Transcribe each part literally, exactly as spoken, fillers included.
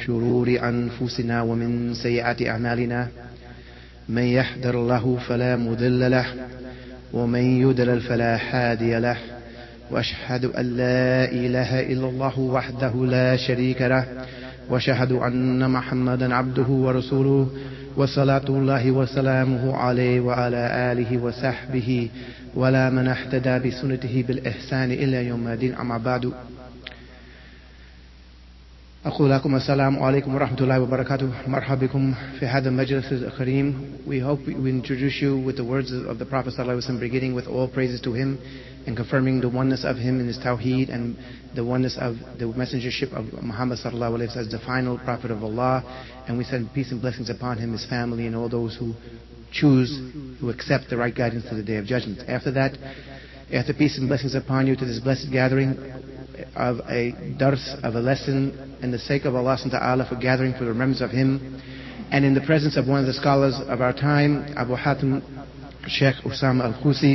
شرور أنفسنا ومن سيئات أعمالنا من يهده الله فلا مضل له ومن يضلل فلا هادي له وأشهد أن لا إله إلا الله وحده لا شريك له وأشهد أن محمدا عبده ورسوله وصلاة الله وسلامه عليه وعلى آله وصحبه ولا من اهتدى بسنته بالإحسان إلى يوم الدين. أما بعد أقول لكم السلام عليكم ورحمة الله وبركاته. مرحبا بكم في هذا المجلس الكريم. We hope we introduce you with the words of the Prophet ﷺ, beginning with all praises to him and confirming the oneness of him in his tawheed and the oneness of the messengership of Muhammad ﷺ as the final prophet of Allah. And we send peace and blessings upon him, his family, and all those who choose to accept the right guidance to the Day of Judgment. After that, after peace and blessings upon you to this blessed gathering of a dars, of a lesson, in the sake of Allah subhanahu wa ta'ala, for gathering for the remembrance of him, and in the presence of one of the scholars of our time, Abu Hatim Sheikh Usama Al-Khusi,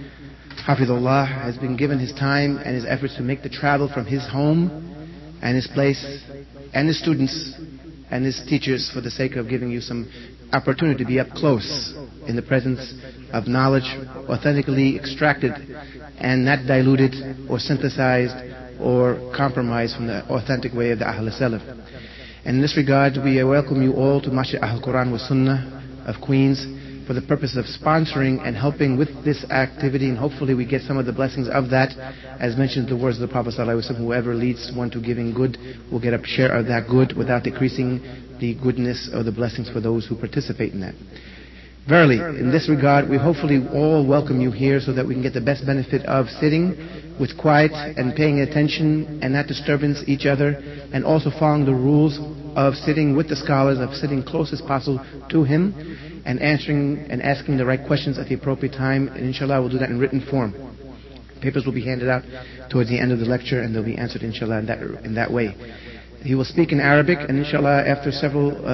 Hafidullah, has been given his time and his efforts to make the travel from his home and his place and his students and his teachers for the sake of giving you some opportunity to be up close in the presence of knowledge authentically extracted and not diluted or synthesized or compromised from the authentic way of the Ahl Salaf. And in this regard, we welcome you all to Masjid Ahl Quran wa Sunnah of Queens for the purpose of sponsoring and helping with this activity, and hopefully we get some of the blessings of that. As mentioned in the words of the Prophet ﷺ, whoever leads one to giving good will get a share of that good without decreasing the goodness or the blessings for those who participate in that. Verily, in this regard, we hopefully all welcome you here so that we can get the best benefit of sitting with quiet and paying attention and not disturbance each other, and also following the rules of sitting with the scholars, of sitting close as possible to him, and answering and asking the right questions at the appropriate time. And inshallah, we'll do that in written form. Papers will be handed out towards the end of the lecture, and they'll be answered inshallah in that, in that way. He will speak in Arabic, and inshallah, after several uh,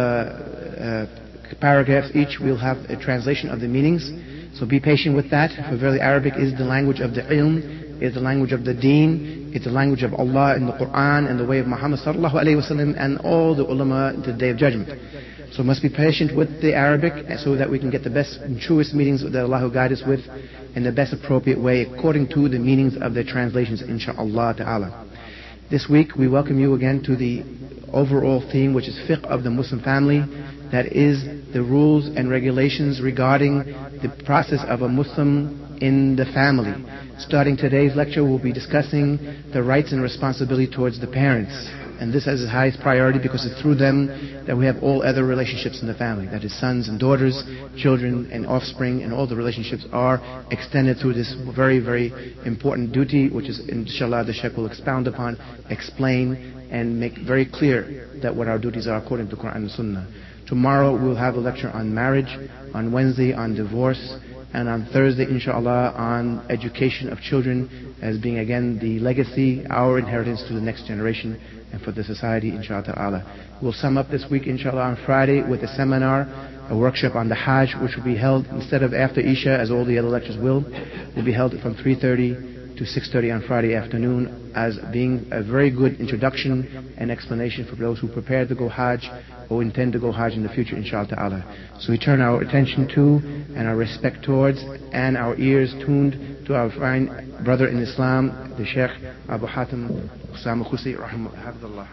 uh, paragraphs each, we'll have a translation of the meanings. So be patient with that, for verily Arabic is the language of the ilm, is the language of the deen, it's the language of Allah in the Quran and the way of Muhammad sallallahu alayhi wa sallam and all the ulama to the Day of Judgment. So must be patient with the Arabic so that we can get the best and truest meanings that Allah will guide us with in the best appropriate way according to the meanings of the translations, insha'Allah ta'ala. This week we welcome you again to the overall theme, which is fiqh of the Muslim family. That is the rules and regulations regarding the process of a Muslim in the family. Starting today's lecture, we'll be discussing the rights and responsibility towards the parents. And this has the highest priority because it's through them that we have all other relationships in the family. That is sons and daughters, children and offspring, and all the relationships are extended through this very, very important duty, which is, inshallah, the Shaykh will expound upon, explain, and make very clear that what our duties are according to Quran and Sunnah. Tomorrow we'll have a lecture on marriage, on Wednesday on divorce, and on Thursday, inshallah, on education of children as being again the legacy, our inheritance to the next generation and for the society, inshallah ta'ala. We'll sum up this week, inshallah, on Friday with a seminar, a workshop on the Hajj, which will be held instead of after Isha, as all the other lectures will, will be held from three thirty to six thirty on Friday afternoon, as being a very good introduction and explanation for those who prepare to go Hajj or intend to go Hajj in the future, inshallah ta'ala. So we turn our attention to and our respect towards and our ears tuned to our fine brother in Islam, the Sheikh Abu Hatim Usama Khusi, rahimahullah.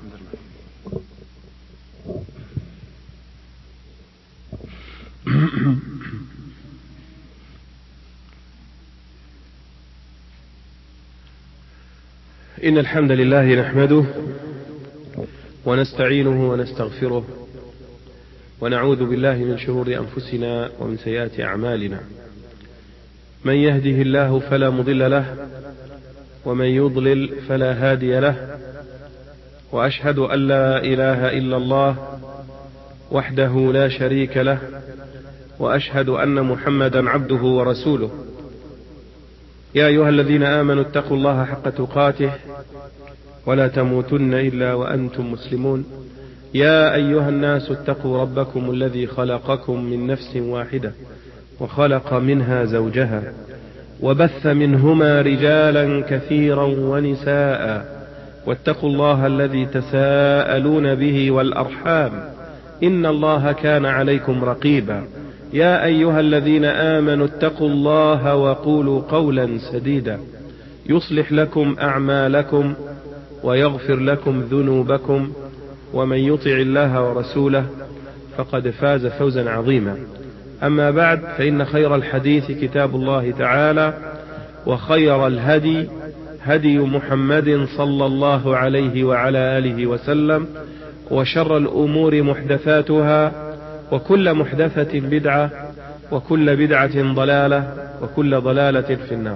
إن الحمد لله نحمده ونستعينه ونستغفره ونعوذ بالله من شرور أنفسنا ومن سيئات أعمالنا. من يهده الله فلا مضل له ومن يضلل فلا هادي له، وأشهد أن لا إله إلا الله وحده لا شريك له، وأشهد أن محمدا عبده ورسوله. يا أيها الذين آمنوا اتقوا الله حق تقاته ولا تموتن إلا وأنتم مسلمون. يا أيها الناس اتقوا ربكم الذي خلقكم من نفس واحدة وخلق منها زوجها وبث منهما رجالا كثيرا ونساء، واتقوا الله الذي تساءلون به والأرحام إن الله كان عليكم رقيبا يا أيها الذين آمنوا اتقوا الله وقولوا قولا سديدا يصلح لكم أعمالكم ويغفر لكم ذنوبكم ومن يطع الله ورسوله فقد فاز فوزا عظيما. أما بعد، فإن خير الحديث كتاب الله تعالى، وخير الهدي هدي محمد صلى الله عليه وعلى آله وسلم، وشر الأمور محدثاتها، وكل محدثة بدعة، وكل بدعة ضلالة، وكل ضلالة في النار.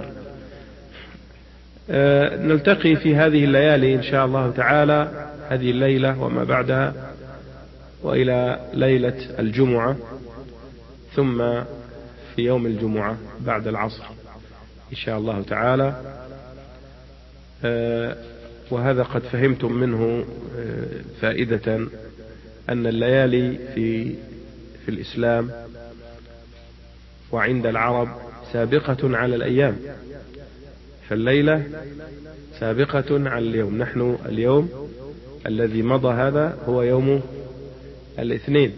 أه نلتقي في هذه الليالي إن شاء الله تعالى، هذه الليلة وما بعدها، وإلى ليلة الجمعة، ثم في يوم الجمعة بعد العصر إن شاء الله تعالى. أه وهذا قد فهمتم منه أه فائدة أن الليالي في في الإسلام وعند العرب سابقة على الأيام، فالليلة سابقة على اليوم. نحن اليوم الذي مضى هذا هو يوم الاثنين،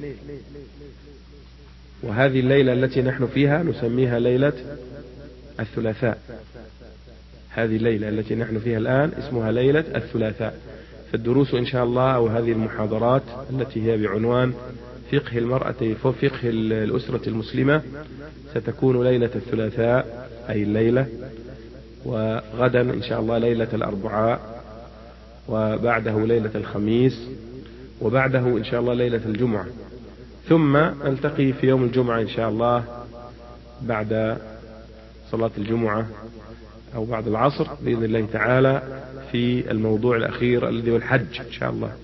وهذه الليلة التي نحن فيها نسميها ليلة الثلاثاء. هذه الليلة التي نحن فيها الآن اسمها ليلة الثلاثاء. فالدروس إن شاء الله، أو هذه المحاضرات التي هي بعنوان فقه المرأة وفقه الأسرة المسلمة، ستكون ليلة الثلاثاء أي الليلة، وغدا إن شاء الله ليلة الأربعاء، وبعده ليلة الخميس، وبعده إن شاء الله ليلة الجمعة، ثم نلتقي في يوم الجمعة إن شاء الله بعد صلاة الجمعة أو بعد العصر بإذن الله تعالى في الموضوع الأخير الذي هو الحج إن شاء الله.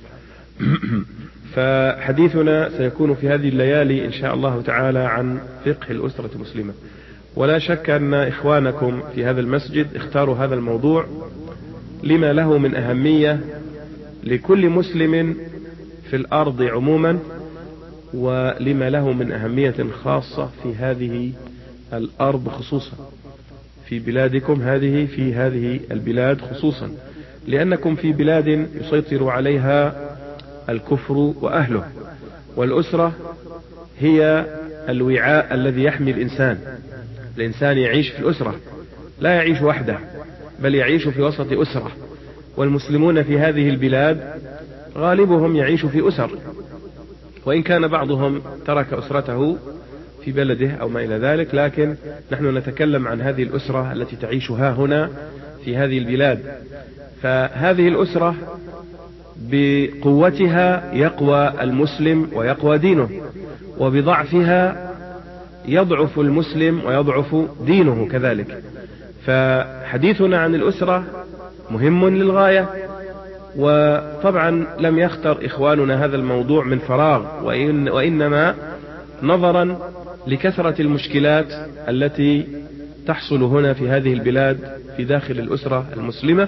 فحديثنا سيكون في هذه الليالي إن شاء الله تعالى عن فقه الأسرة المسلمة. ولا شك أن إخوانكم في هذا المسجد اختاروا هذا الموضوع لما له من أهمية لكل مسلم في الأرض عموما، ولما له من أهمية خاصة في هذه الأرض خصوصا، في بلادكم هذه، في هذه البلاد خصوصا، لأنكم في بلاد يسيطر عليها الكفر وأهله، والأسرة هي الوعاء الذي يحمي الإنسان. الإنسان يعيش في الأسرة، لا يعيش وحده، بل يعيش في وسط أسرة. والمسلمون في هذه البلاد غالبهم يعيش في أسر، وإن كان بعضهم ترك أسرته في بلده أو ما إلى ذلك، لكن نحن نتكلم عن هذه الأسرة التي تعيشها هنا في هذه البلاد. فهذه الأسرة بقوتها يقوى المسلم ويقوى دينه، وبضعفها يضعف المسلم ويضعف دينه كذلك. فحديثنا عن الأسرة مهم للغاية، وطبعا لم يختر إخواننا هذا الموضوع من فراغ، وإن وإنما نظرا لكثرة المشكلات التي تحصل هنا في هذه البلاد في داخل الأسرة المسلمة.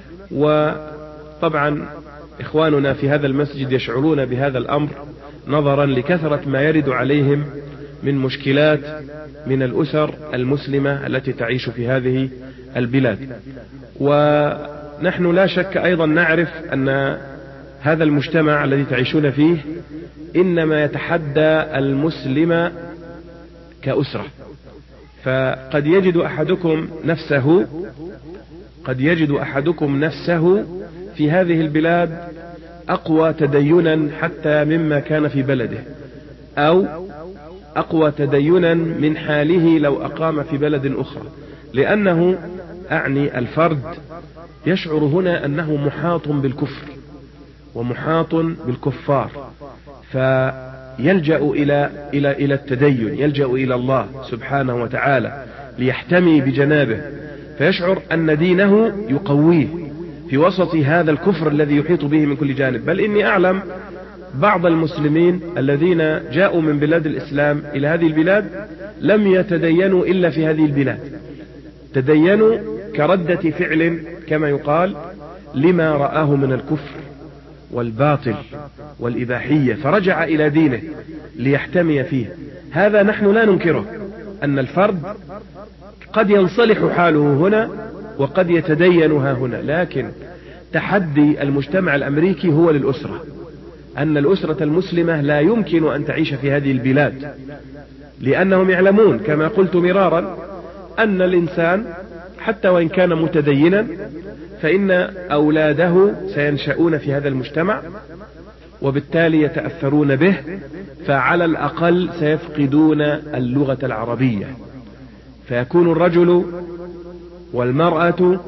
وطبعا إخواننا في هذا المسجد يشعرون بهذا الأمر نظرا لكثرة ما يرد عليهم من مشكلات من الأسر المسلمة التي تعيش في هذه البلاد. ونحن لا شك أيضا نعرف أن هذا المجتمع الذي تعيشون فيه إنما يتحدى المسلم كأسرة. فقد يجد أحدكم نفسه قد يجد أحدكم نفسه في هذه البلاد أقوى تدينا حتى مما كان في بلده، أو أقوى تدينا من حاله لو أقام في بلد أخرى، لأنه أعني الفرد يشعر هنا أنه محاط بالكفر ومحاط بالكفار، فيلجأ إلى إلى إلى التدين، يلجأ إلى الله سبحانه وتعالى ليحتمي بجنابه، فيشعر أن دينه يقويه في وسط هذا الكفر الذي يحيط به من كل جانب. بل إني أعلم بعض المسلمين الذين جاءوا من بلاد الإسلام إلى هذه البلاد لم يتدينوا إلا في هذه البلاد، تدينوا كردة فعل كما يقال لما رآه من الكفر والباطل والإباحية، فرجع إلى دينه ليحتمي فيه. هذا نحن لا ننكره، أن الفرد قد ينصلح حاله هنا وقد يتدين ها هنا، لكن تحدي المجتمع الأمريكي هو للأسرة، أن الأسرة المسلمة لا يمكن أن تعيش في هذه البلاد، لأنهم يعلمون كما قلت مرارا أن الإنسان حتى وإن كان متدينا فإن أولاده سينشأون في هذا المجتمع، وبالتالي يتأثرون به، فعلى الأقل سيفقدون اللغة العربية، فيكون الرجل والمرأة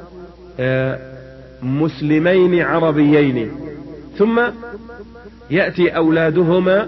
مسلمين عربيين، ثم يأتي أولادهما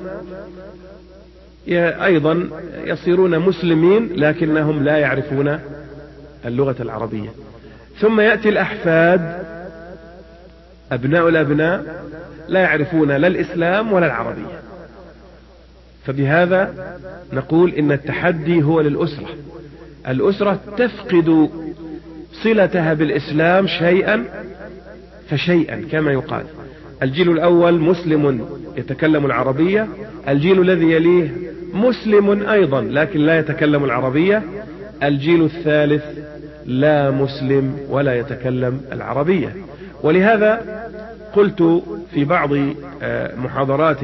أيضا يصيرون مسلمين لكنهم لا يعرفون اللغة العربية، ثم يأتي الأحفاد أبناء الأبناء لا يعرفون لا الإسلام ولا العربية. فبهذا نقول إن التحدي هو للأسرة. الأسرة تفقد صلتها بالإسلام شيئا فشيئا كما يقال. الجيل الأول مسلم يتكلم العربية، الجيل الذي يليه مسلم أيضا لكن لا يتكلم العربية، الجيل الثالث لا مسلم ولا يتكلم العربية. ولهذا قلت في بعض محاضرات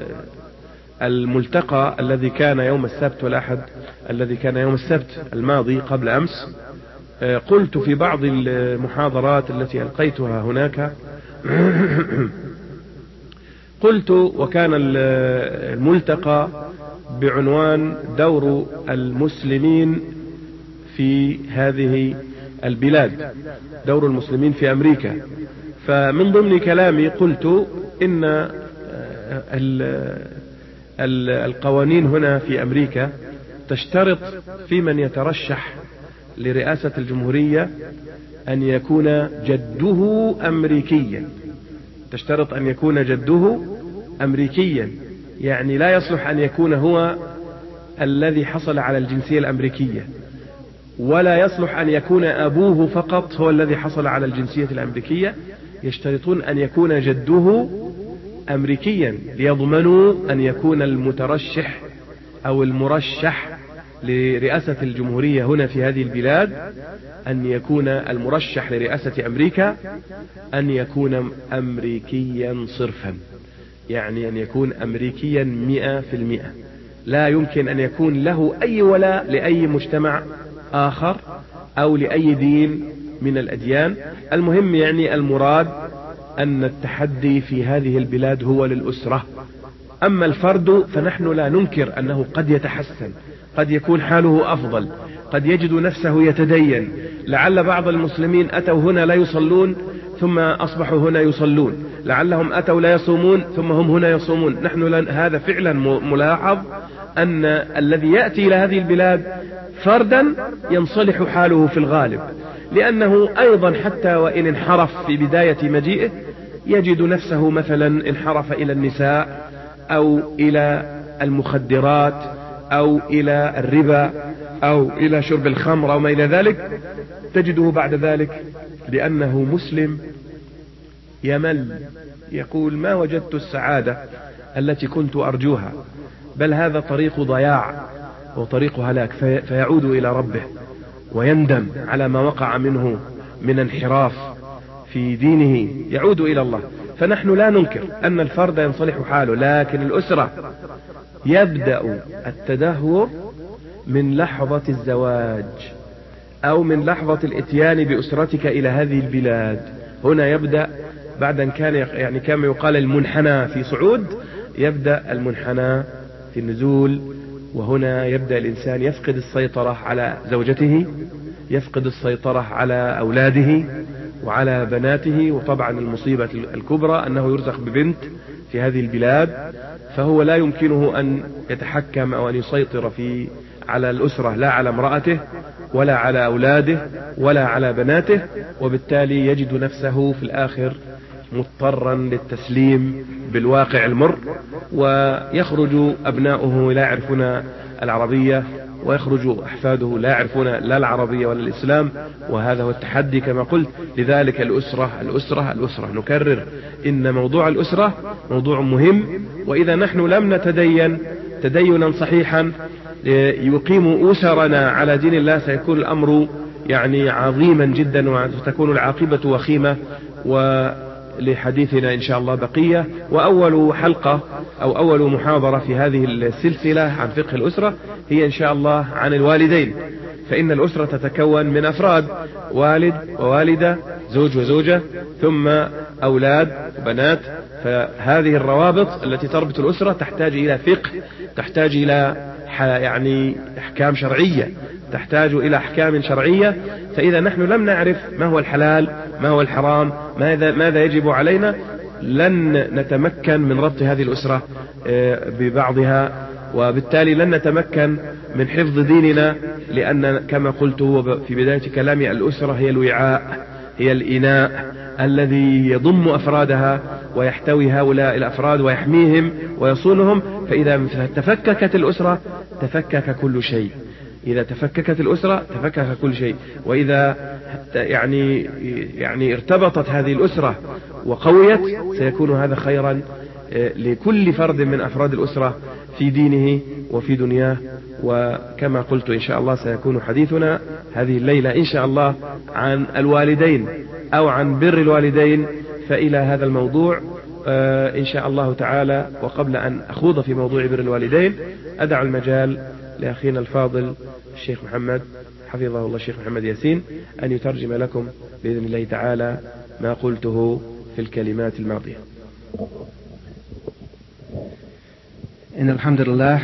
الملتقى الذي كان يوم السبت والأحد الذي كان يوم السبت الماضي قبل أمس، قلت في بعض المحاضرات التي ألقيتها هناك قلت وكان الملتقى بعنوان دور المسلمين في هذه البلاد، دور المسلمين في أمريكا. فمن ضمن كلامي قلت إن القوانين هنا في أمريكا تشترط في من يترشح لرئاسة الجمهورية أن يكون جده أمريكيا، تشترط أن يكون جده أمريكيا، يعني لا يصلح أن يكون هو الذي حصل على الجنسية الأمريكية، ولا يصلح أن يكون أبوه فقط هو الذي حصل على الجنسية الأمريكية، يشترطون أن يكون جده أمريكيا ليضمنوا أن يكون المترشح أو المرشح لرئاسة الجمهورية هنا في هذه البلاد أن يكون المرشح لرئاسة أمريكا أن يكون أمريكيا صرفا، يعني أن يكون أمريكيا مئة في المئة، لا يمكن أن يكون له أي ولاء لأي مجتمع آخر أو لأي دين من الأديان. المهم يعني المراد أن التحدي في هذه البلاد هو للأسرة. أما الفرد فنحن لا ننكر أنه قد يتحسن، قد يكون حاله أفضل، قد يجد نفسه يتدين. لعل بعض المسلمين أتوا هنا لا يصلون ثم أصبحوا هنا يصلون، لعلهم أتوا لا يصومون ثم هم هنا يصومون. نحن لن هذا فعلا ملاحظ أن الذي يأتي إلى هذه البلاد فردا ينصلح حاله في الغالب، لأنه أيضا حتى وإن انحرف في بداية مجيئه يجد نفسه مثلا انحرف إلى النساء أو إلى المخدرات أو إلى الربا أو إلى شرب الخمر أو ما إلى ذلك، تجده بعد ذلك لأنه مسلم يمل، يقول ما وجدت السعادة التي كنت أرجوها، بل هذا طريق ضياع وطريق هلاك، في فيعود إلى ربه ويندم على ما وقع منه من انحراف في دينه، يعود إلى الله. فنحن لا ننكر أن الفرد ينصلح حاله، لكن الأسرة يبدأ التدهور من لحظة الزواج أو من لحظة الاتيان بأسرتك إلى هذه البلاد. هنا يبدأ بعد أن كان يعني كما يقال المنحنى في صعود، يبدأ المنحنى في النزول، وهنا يبدأ الإنسان يفقد السيطرة على زوجته، يفقد السيطرة على أولاده وعلى بناته. وطبعا المصيبة الكبرى أنه يرزق ببنت في هذه البلاد، فهو لا يمكنه أن يتحكم أو أن يسيطر في على الأسرة، لا على امرأته ولا على أولاده ولا على بناته، وبالتالي يجد نفسه في الآخر مضطرا للتسليم بالواقع المر، ويخرج أبناؤه لا يعرفون العربية ويخرج أحفاده لا يعرفون لا العربية ولا الإسلام، وهذا هو التحدي كما قلت. لذلك الأسرة الأسرة الأسرة نكرر إن موضوع الأسرة موضوع مهم، وإذا نحن لم نتدين تدينا صحيحا يقيم أسرنا على دين الله سيكون الأمر يعني عظيما جدا وستكون العاقبة وخيمة ولحديثنا إن شاء الله بقية. وأول حلقة أو أول محاضرة في هذه السلسلة عن فقه الأسرة هي إن شاء الله عن الوالدين، فإن الأسرة تتكون من أفراد: والد ووالدة، زوج وزوجة، ثم أولاد وبنات. فهذه الروابط التي تربط الأسرة تحتاج إلى فقه، تحتاج إلى يعني أحكام شرعية، تحتاج إلى أحكام شرعية. فإذا نحن لم نعرف ما هو الحلال، ما هو الحرام، ماذا, ماذا يجب علينا، لن نتمكن من ربط هذه الأسرة ببعضها، وبالتالي لن نتمكن من حفظ ديننا، لأن كما قلت في بداية كلامي الأسرة هي الوعاء، هي الإناء الذي يضم أفرادها ويحتوي هؤلاء الأفراد ويحميهم ويصونهم. فإذا تفككت الأسرة تفكك كل شيء، إذا تفككت الأسرة تفكك كل شيء. وإذا يعني يعني ارتبطت هذه الأسرة وقويت سيكون هذا خيرا لكل فرد من أفراد الأسرة في دينه وفي دنياه. وكما قلت إن شاء الله سيكون حديثنا هذه الليلة إن شاء الله عن الوالدين أو عن بر الوالدين. فإلى هذا الموضوع إن شاء الله تعالى، وقبل أن أخوض في موضوع بر الوالدين أدع المجال لأخينا الفاضل الشيخ محمد حفظه الله، الشيخ محمد ياسين، أن يترجم لكم بإذن الله تعالى ما قلته في الكلمات الماضية. إن الحمد لله.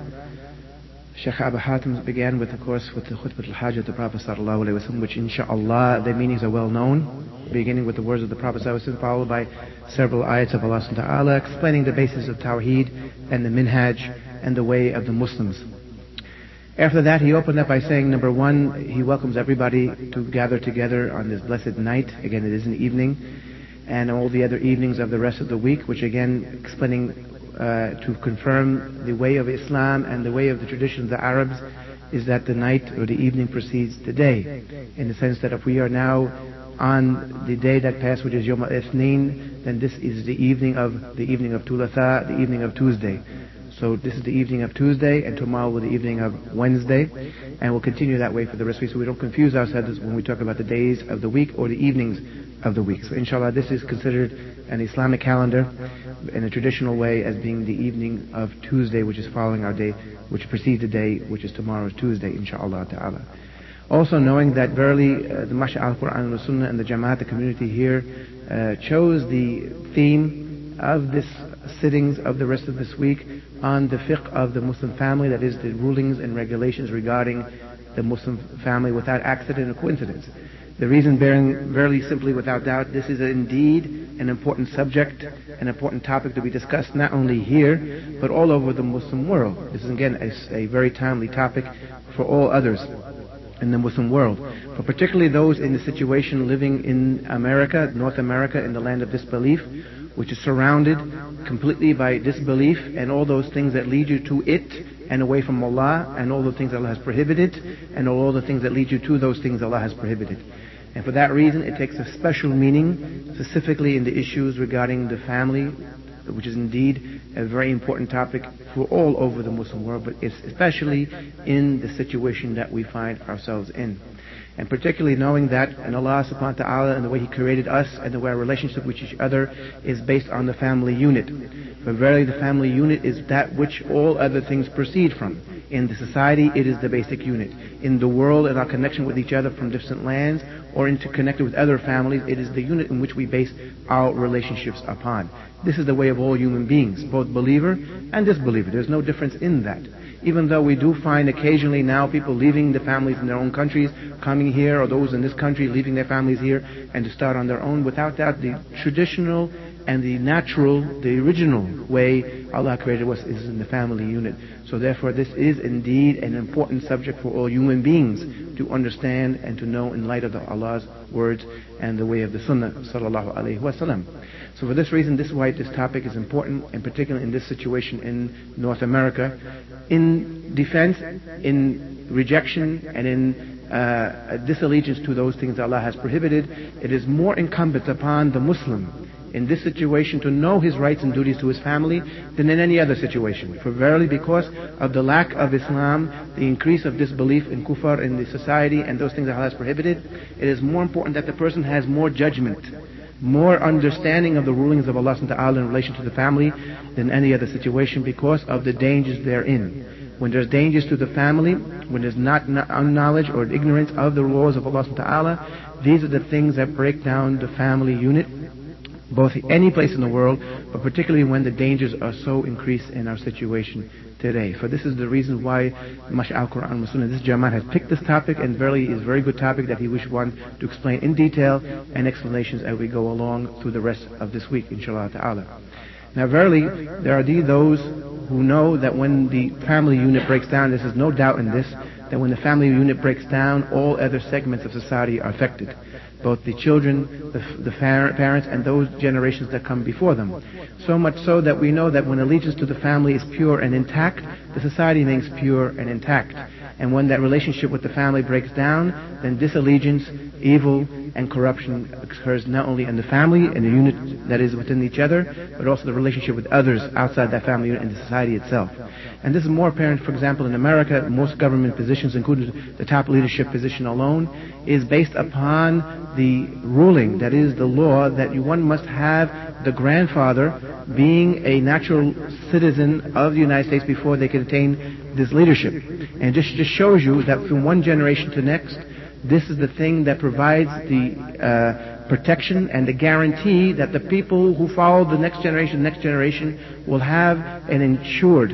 Sheikh Abu Hatim began with, of course, with the khutbah al-hajj of the Prophet sallallahu alaihi wasallam, which inshallah the meanings are well known, beginning with the words of the Prophet sallallahu alaihi wasallam, followed by several ayats of Allah subhanahu wa ta'ala explaining the basis of Tawheed and the minhaj and the way of the Muslims. After that, he opened up by saying, number one, he welcomes everybody to gather together on this blessed night. Again, it is an evening, and all the other evenings of the rest of the week, which again, explaining uh, to confirm the way of Islam and the way of the tradition of the Arabs, is that the night or the evening precedes the day, in the sense that if we are now on the day that passed, which is Yom al-Ithnain, then this is the evening of the evening of Thulatha, the evening of Tuesday. So this is the evening of Tuesday, and tomorrow will be the evening of Wednesday, and we'll continue that way for the rest of the week, so we don't confuse ourselves when we talk about the days of the week or the evenings of the week. So inshallah, this is considered an Islamic calendar in a traditional way as being the evening of Tuesday, which is following our day, which precedes the day, which is tomorrow's Tuesday, inshallah ta'ala. Also knowing that verily uh, the Masha al-Quran and Sunnah and the Jamaat, the community here, uh, chose the theme of this sittings of the rest of this week on the fiqh of the Muslim family, that is the rulings and regulations regarding the Muslim family without accident or coincidence. The reason bearing very simply without doubt, this is indeed an important subject, an important topic to be discussed not only here, but all over the Muslim world. This is again a, a very timely topic for all others in the Muslim world, for particularly those in the situation living in America, North America, in the land of disbelief, which is surrounded completely by disbelief and all those things that lead you to it and away from Allah, and all the things Allah has prohibited, and all the things that lead you to those things Allah has prohibited. And for that reason, it takes a special meaning, specifically in the issues regarding the family, which is indeed a very important topic for all over the Muslim world, but especially in the situation that we find ourselves in. And particularly knowing that in Allah subhanahu wa ta'ala and the way He created us and the way our relationship with each other is based on the family unit. For verily the family unit is that which all other things proceed from. In the society, it is the basic unit. In the world and our connection with each other from distant lands or interconnected with other families, it is the unit in which we base our relationships upon. This is the way of all human beings, both believer and disbeliever. There's no difference in that. Even though we do find occasionally now people leaving the families in their own countries, coming here, or those in this country leaving their families here and to start on their own, without doubt the traditional and the natural, the original way Allah created us is in the family unit. So therefore this is indeed an important subject for all human beings to understand and to know in light of the Allah's words and the way of the Sunnah sallallahu alaihi wasallam. So for this reason, this is why this topic is important, and particularly in this situation in North America, in defense, in rejection, and in uh, disallegiance to those things Allah has prohibited. It is more incumbent upon the Muslim in this situation to know his rights and duties to his family than in any other situation. For verily, because of the lack of Islam, the increase of disbelief in kufr in the society and those things that Allah has prohibited, it is more important that the person has more judgment, more understanding of the rulings of Allah subhanahu wa ta'ala in relation to the family than any other situation, because of the dangers therein. When there's dangers to the family, when there's not knowledge or ignorance of the laws of Allah subhanahu wa ta'ala, these are the things that break down the family unit, both any place in the world, but particularly when the dangers are so increased in our situation today. For this is the reason why Mash'al Quran wa Sunnah, this Jamaat has picked this topic, and verily is a very good topic that he wished one to explain in detail and explanations as we go along through the rest of this week, inshallah ta'ala. Now verily, there are those who know that when the family unit breaks down, this is no doubt in this, that when the family unit breaks down, all other segments of society are affected. Both the children, the, the parents, and those generations that come before them. So much so that we know that when allegiance to the family is pure and intact, the society remains pure and intact. And when that relationship with the family breaks down, then disallegiance, evil, and corruption occurs not only in the family and the unit that is within each other, but also the relationship with others outside that family unit and the society itself. And this is more apparent, for example, in America. Most government positions, including the top leadership position alone, is based upon the ruling, that is the law, that one must have the grandfather being a natural citizen of the United States before they can attain this leadership. And this just shows you that from one generation to next, this is the thing that provides the uh, protection and the guarantee that the people who follow the next generation, next generation will have an ensured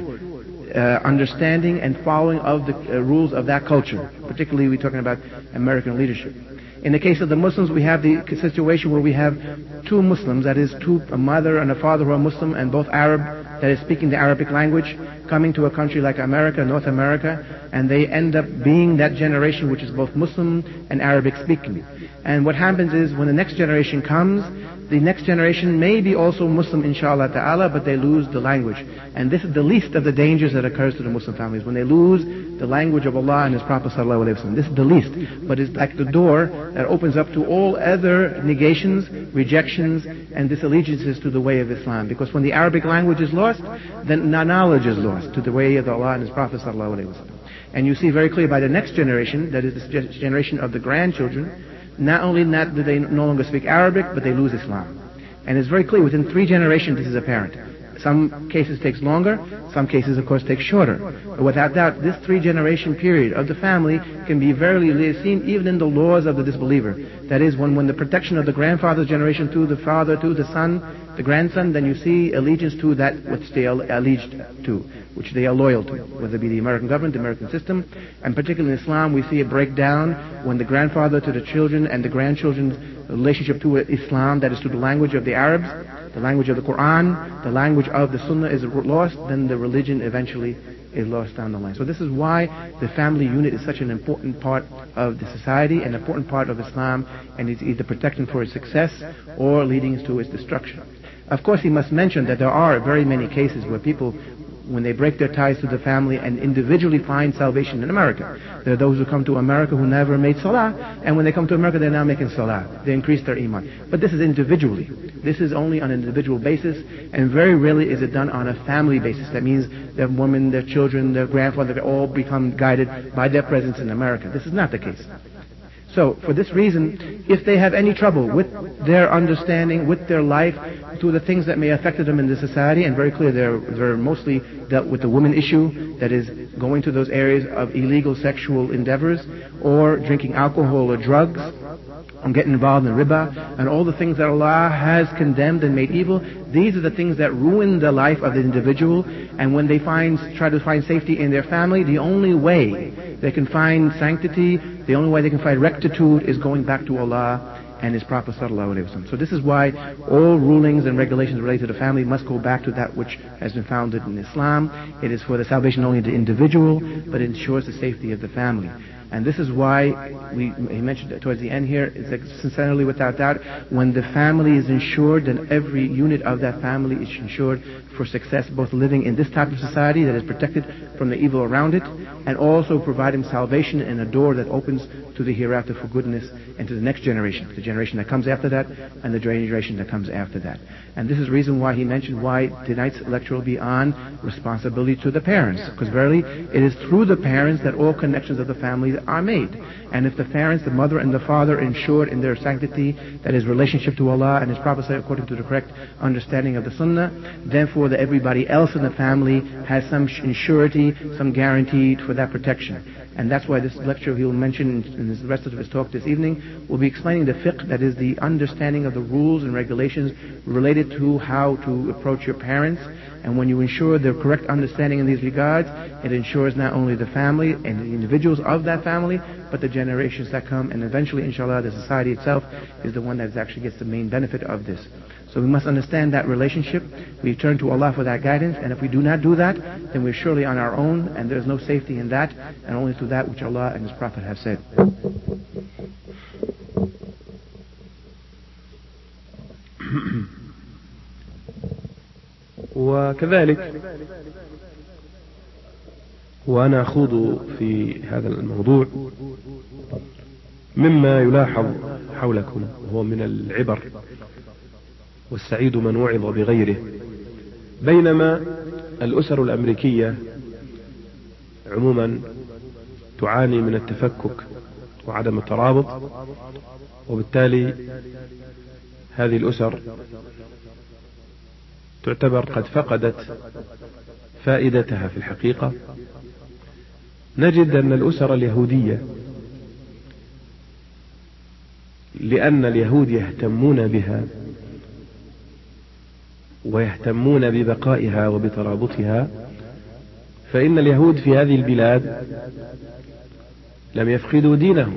uh, understanding and following of the uh, rules of that culture. Particularly, we're talking about American leadership. In the case of the Muslims, we have the situation where we have two Muslims, that is, two, a mother and a father who are Muslim and both Arab, that is, speaking the Arabic language, coming to a country like America, North America, and they end up being that generation which is both Muslim and Arabic speaking. And what happens is, when the next generation comes, the next generation may be also Muslim, inshallah ta'ala, but they lose the language. And this is the least of the dangers that occurs to the Muslim families, when they lose the language of Allah and His Prophet sallallahu alaihi wasallam. This is the least, but it's like the door that opens up to all other negations, rejections, and disallegiances to the way of Islam. Because when the Arabic language is lost, then knowledge is lost to the way of Allah and His Prophet sallallahu alaihi wasallam. And you see very clearly by the next generation, that is the generation of the grandchildren, not only not do they no longer speak Arabic, but they lose Islam. And it's very clear, within three generations this is apparent. Some cases takes longer, some cases of course take shorter. But without doubt, this three generation period of the family can be verily seen even in the laws of the disbeliever. That is, when, when the protection of the grandfather's generation to the father, to the son, the grandson, then you see allegiance to that which they are alleged to, which they are loyal to, whether it be the American government, the American system. And particularly in Islam, we see a breakdown when the grandfather to the children and the grandchildren's relationship to Islam, that is to the language of the Arabs, the language of the Quran, the language of the Sunnah is lost, then the religion eventually is lost down the line. So this is why the family unit is such an important part of the society, an important part of Islam, and it's either protecting for its success or leading to its destruction. Of course, he must mention that there are very many cases where people, when they break their ties to the family and individually find salvation in America. There are those who come to America who never made salah, and when they come to America they're now making salah. They increase their iman. But this is individually. This is only on an individual basis, and very rarely is it done on a family basis. That means their women, their children, their grandfather, they all become guided by their presence in America. This is not the case. So, for this reason, if they have any trouble with their understanding, with their life, to the things that may affect them in the society, and very clear they're, they're mostly dealt with the women issue, that is, going to those areas of illegal sexual endeavors, or drinking alcohol or drugs, and getting involved in riba, and all the things that Allah has condemned and made evil. These are the things that ruin the life of the individual, and when they find, try to find safety in their family, the only way they can find sanctity, the only way they can find rectitude is going back to Allah and His Prophet sallallahu alaihi wasallam. So this is why all rulings and regulations related to the family must go back to that which has been founded in Islam. It is for the salvation only of the individual, but it ensures the safety of the family. And this is why we, he mentioned it towards the end here, it's like, sincerely, without doubt, when the family is insured, then every unit of that family is insured for success, both living in this type of society that is protected from the evil around it, and also providing salvation and a door that opens to the hereafter for goodness and to the next generation, the generation that comes after that, and the generation that comes after that. And this is the reason why he mentioned why tonight's lecture will be on responsibility to the parents, because verily it is through the parents that all connections of the family are made. And if the parents, the mother and the father, ensure in their sanctity, that is relationship to Allah and His Prophet according to the correct understanding of the Sunnah, therefore that everybody else in the family has some surety, some guarantee for that protection. And that's why this lecture he will mention in the rest of his talk this evening will be explaining the fiqh, that is the understanding of the rules and regulations related to how to approach your parents. And when you ensure the correct understanding in these regards, it ensures not only the family and the individuals of that family, but the generations that come, and eventually, inshallah, the society itself is the one that actually gets the main benefit of this. So we must understand that relationship. We turn to Allah for that guidance, and if we do not do that, then we're surely on our own, and there's no safety in that, and only through that which Allah and His Prophet have said. وكذلك وأنا أخوض في هذا الموضوع مما يلاحظ حولكم وهو من العبر، والسعيد من وعظ بغيره. بينما الأسر الأمريكية عموما تعاني من التفكك وعدم الترابط، وبالتالي هذه الأسر تعتبر قد فقدت فائدتها في الحقيقة. نجد أن الأسر اليهودية، لأن اليهود يهتمون بها ويهتمون ببقائها وبترابطها، فإن اليهود في هذه البلاد لم يفقدوا دينهم،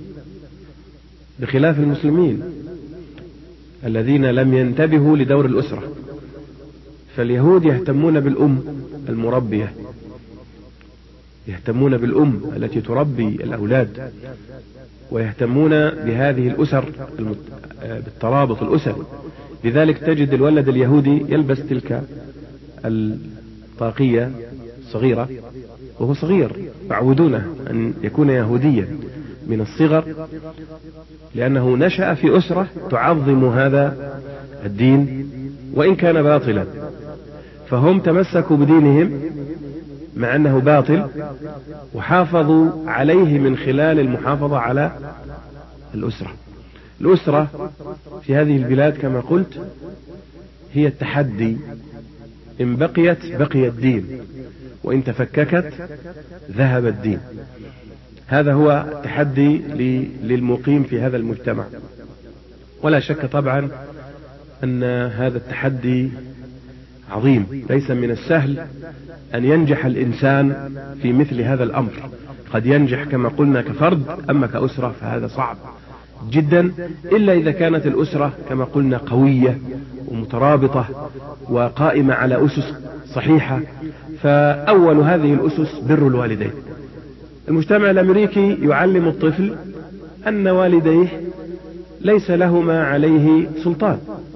بخلاف المسلمين الذين لم ينتبهوا لدور الأسرة. فاليهود يهتمون بالأم المربية، يهتمون بالأم التي تربي الأولاد، ويهتمون بهذه الأسر بالترابط الأسري. لذلك تجد الولد اليهودي يلبس تلك الطاقية الصغيرة وهو صغير، يعودونه أن يكون يهوديا من الصغر، لأنه نشأ في أسرة تعظم هذا الدين وإن كان باطلا، فهم تمسكوا بدينهم مع أنه باطل، وحافظوا عليه من خلال المحافظة على الأسرة. الأسرة في هذه البلاد كما قلت هي التحدي، إن بقيت بقي الدين، وإن تفككت ذهب الدين. هذا هو التحدي للمقيم في هذا المجتمع. ولا شك طبعا أن هذا التحدي عظيم، ليس من السهل أن ينجح الإنسان في مثل هذا الأمر. قد ينجح كما قلنا كفرد، أما كأسرة فهذا صعب جدا، إلا إذا كانت الأسرة كما قلنا قوية ومترابطة وقائمة على أسس صحيحة. فأول هذه الأسس بر الوالدين. المجتمع الأمريكي يعلم الطفل أن والديه ليس لهما عليه سلطان،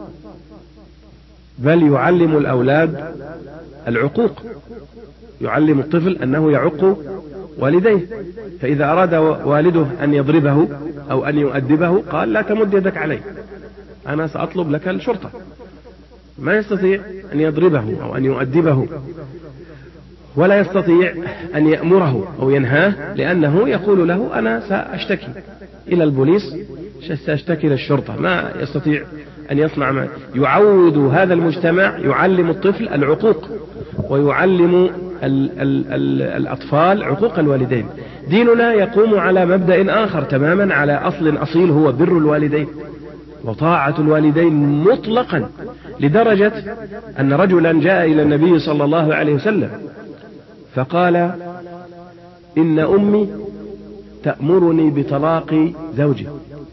بل يعلم الأولاد العقوق، يعلم الطفل أنه يعق والديه. فإذا أراد والده أن يضربه أو أن يؤدبه قال لا تمد يدك علي، أنا سأطلب لك الشرطة. ما يستطيع أن يضربه أو أن يؤدبه، ولا يستطيع أن يأمره أو ينهاه، لأنه يقول له أنا سأشتكي إلى البوليس، سأشتكي للشرطة. ما يستطيع أن يصنع ما يعود هذا المجتمع، يعلم الطفل العقوق ويعلم ال ال ال الأطفال عقوق الوالدين. ديننا يقوم على مبدأ آخر تماما، على أصل أصيل هو بر الوالدين وطاعة الوالدين مطلقا، لدرجة أن رجلا جاء إلى النبي صلى الله عليه وسلم فقال إن أمي تأمرني بطلاق زوجي.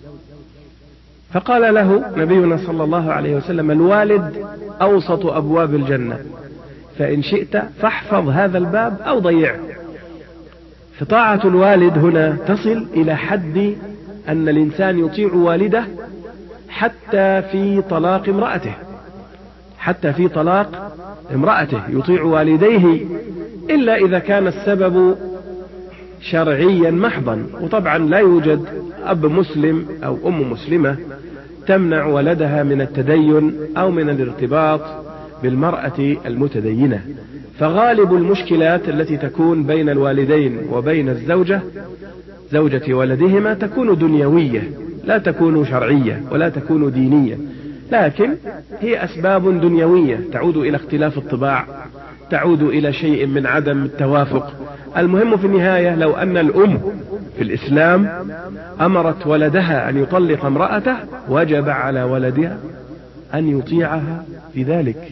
فقال له نبينا صلى الله عليه وسلم الوالد أوسط أبواب الجنة، فإن شئت فاحفظ هذا الباب أو ضيعه. فطاعة الوالد هنا تصل إلى حد أن الإنسان يطيع والده حتى في طلاق امرأته، حتى في طلاق امرأته يطيع والديه، إلا إذا كان السبب شرعيا محضا. وطبعا لا يوجد أب مسلم أو أم مسلمة تمنع ولدها من التدين أو من الارتباط بالمرأة زوجة ولدهما تكون دنيوية لا تكون شرعية ولا تكون دينية، لكن هي أسباب دنيوية تعود إلى اختلاف الطباع، تعود إلى شيء من عدم التوافق. المهم في النهاية لو أن الأم في الإسلام أمرت ولدها أن يطلق امرأته وجب على ولدها أن يطيعها في ذلك،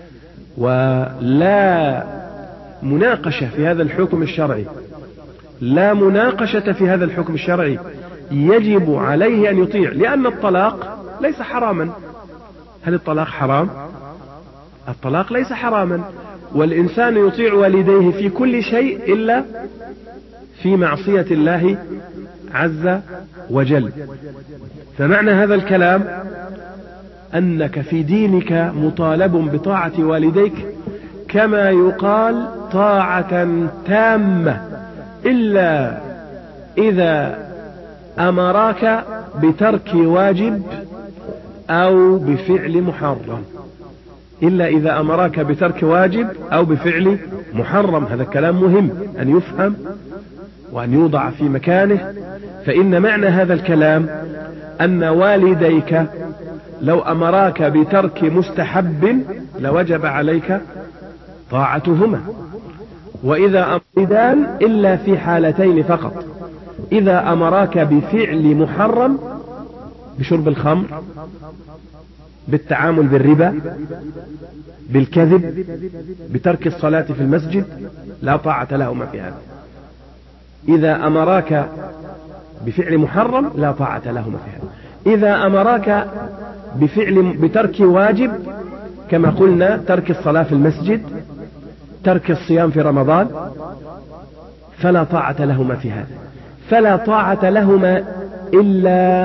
ولا مناقشة في هذا الحكم الشرعي، لا مناقشة في هذا الحكم الشرعي، يجب عليه أن يطيع، لأن الطلاق ليس حراما. هل الطلاق حرام؟ الطلاق ليس حراما، والإنسان يطيع والديه في كل شيء إلا في معصية الله عز وجل. فمعنى هذا الكلام أنك في دينك مطالب بطاعة والديك كما يقال طاعة تامة، إلا إذا أمراك بترك واجب أو بفعل محرم، إلا إذا أمراك بترك واجب أو بفعل محرم. هذا كلام مهم أن يفهم وأن يوضع في مكانه، فإن معنى هذا الكلام أن والديك لو أمراك بترك مستحب لوجب عليك طاعتهما، وإذا أمران إلا في حالتين فقط: إذا أمراك بفعل محرم، بشرب الخمر، بالتعامل بالربا، بالكذب، بترك الصلاة في المسجد، لا طاعة لهما في هذا. إذا أمراك بفعل محرم لا طاعة لهما في هذا. إذا أمراك بفعل بترك واجب كما قلنا ترك الصلاة في المسجد، ترك الصيام في رمضان، فلا طاعة لهما في هذا. فلا طاعة لهما إلا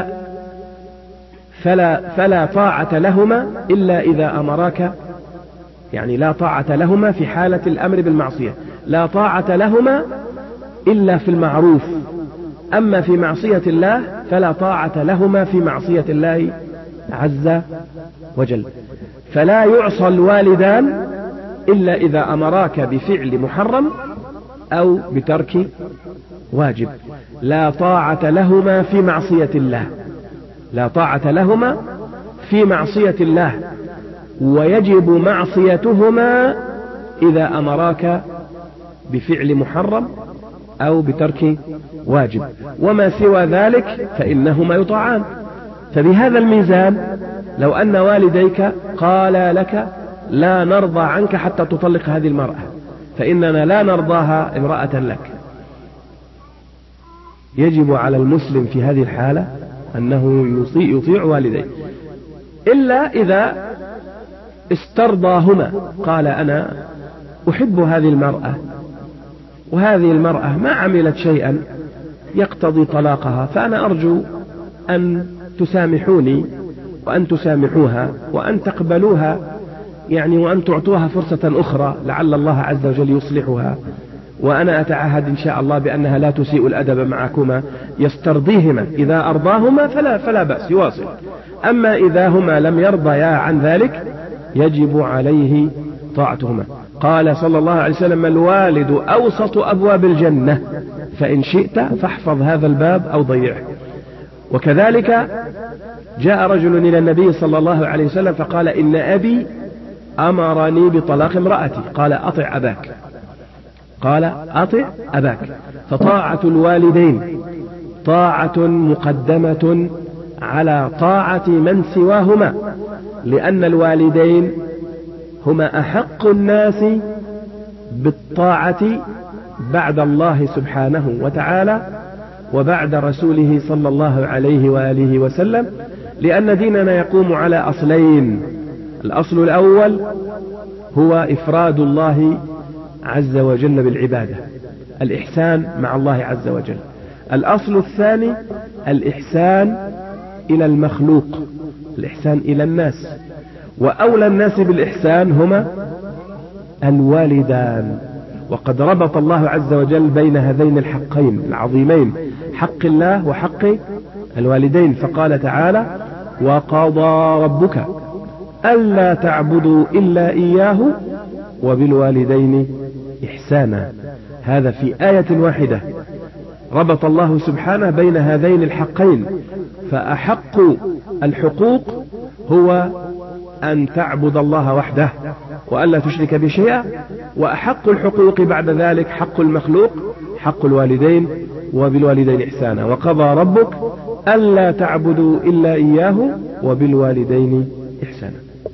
فلا فلا طاعة لهما إلا إذا أمراك، يعني لا طاعة لهما في حالة الأمر بالمعصية، لا طاعة لهما إلا في المعروف. أما في معصية الله فلا طاعة لهما في معصية الله عز وجل. فلا يعصى الوالدان إلا إذا أمراك بفعل محرم أو بترك واجب. لا طاعة لهما في معصية الله، لا طاعة لهما في معصية الله، ويجب معصيتهما إذا أمراك بفعل محرم أو بترك واجب، وما سوى ذلك فإنهما يطاعان. فبهذا الميزان لو أن والديك قال لك لا نرضى عنك حتى تطلق هذه المرأة، فإننا لا نرضاها امرأة لك، يجب على المسلم في هذه الحالة أنه يطيع, يطيع والديه، إلا إذا استرضاهما، قال أنا أحب هذه المرأة وهذه المرأة ما عملت شيئا يقتضي طلاقها، فأنا أرجو أن تسامحوني وأن تسامحوها وأن تقبلوها، يعني وأن تعطوها فرصة أخرى لعل الله عز وجل يصلحها، وأنا أتعهد إن شاء الله بأنها لا تسيء الأدب معكما. يسترضيهما، إذا أرضاهما فلا, فلا بأس يواصل. أما إذا هما لم يرضيا عن ذلك يجب عليه طاعتهما. قال صلى الله عليه وسلم الوالد أوسط أبواب الجنة، فإن شئت فاحفظ هذا الباب أو ضيعه. وكذلك جاء رجل إلى النبي صلى الله عليه وسلم فقال إن أبي أمرني بطلاق امرأتي، قال أطع أباك، قال أطع أباك. فطاعة الوالدين طاعة مقدمة على طاعة من سواهما، لأن الوالدين هما أحق الناس بالطاعة بعد الله سبحانه وتعالى وبعد رسوله صلى الله عليه وآله وسلم، لأن ديننا يقوم على أصلين: الأصل الأول هو إفراد الله عز وجل بالعبادة، الإحسان مع الله عز وجل. الأصل الثاني الإحسان إلى المخلوق، الإحسان إلى الناس، وأولى الناس بالإحسان هما الوالدان. وقد ربط الله عز وجل بين هذين الحقين العظيمين، حق الله وحق الوالدين، فقال تعالى وقضى ربك ألا تعبدوا إلا إياه وبالوالدين إحسانا. هذا في آية واحدة ربط الله سبحانه بين هذين الحقين، فأحق الحقوق هو أن تعبد الله وحده وألا تشرك بشيئا، وأحق الحقوق بعد ذلك حق المخلوق حق الوالدين وبالوالدين إحسانا، وقضى ربك ألا تعبدوا إلا إياه وبالوالدين إحسانا.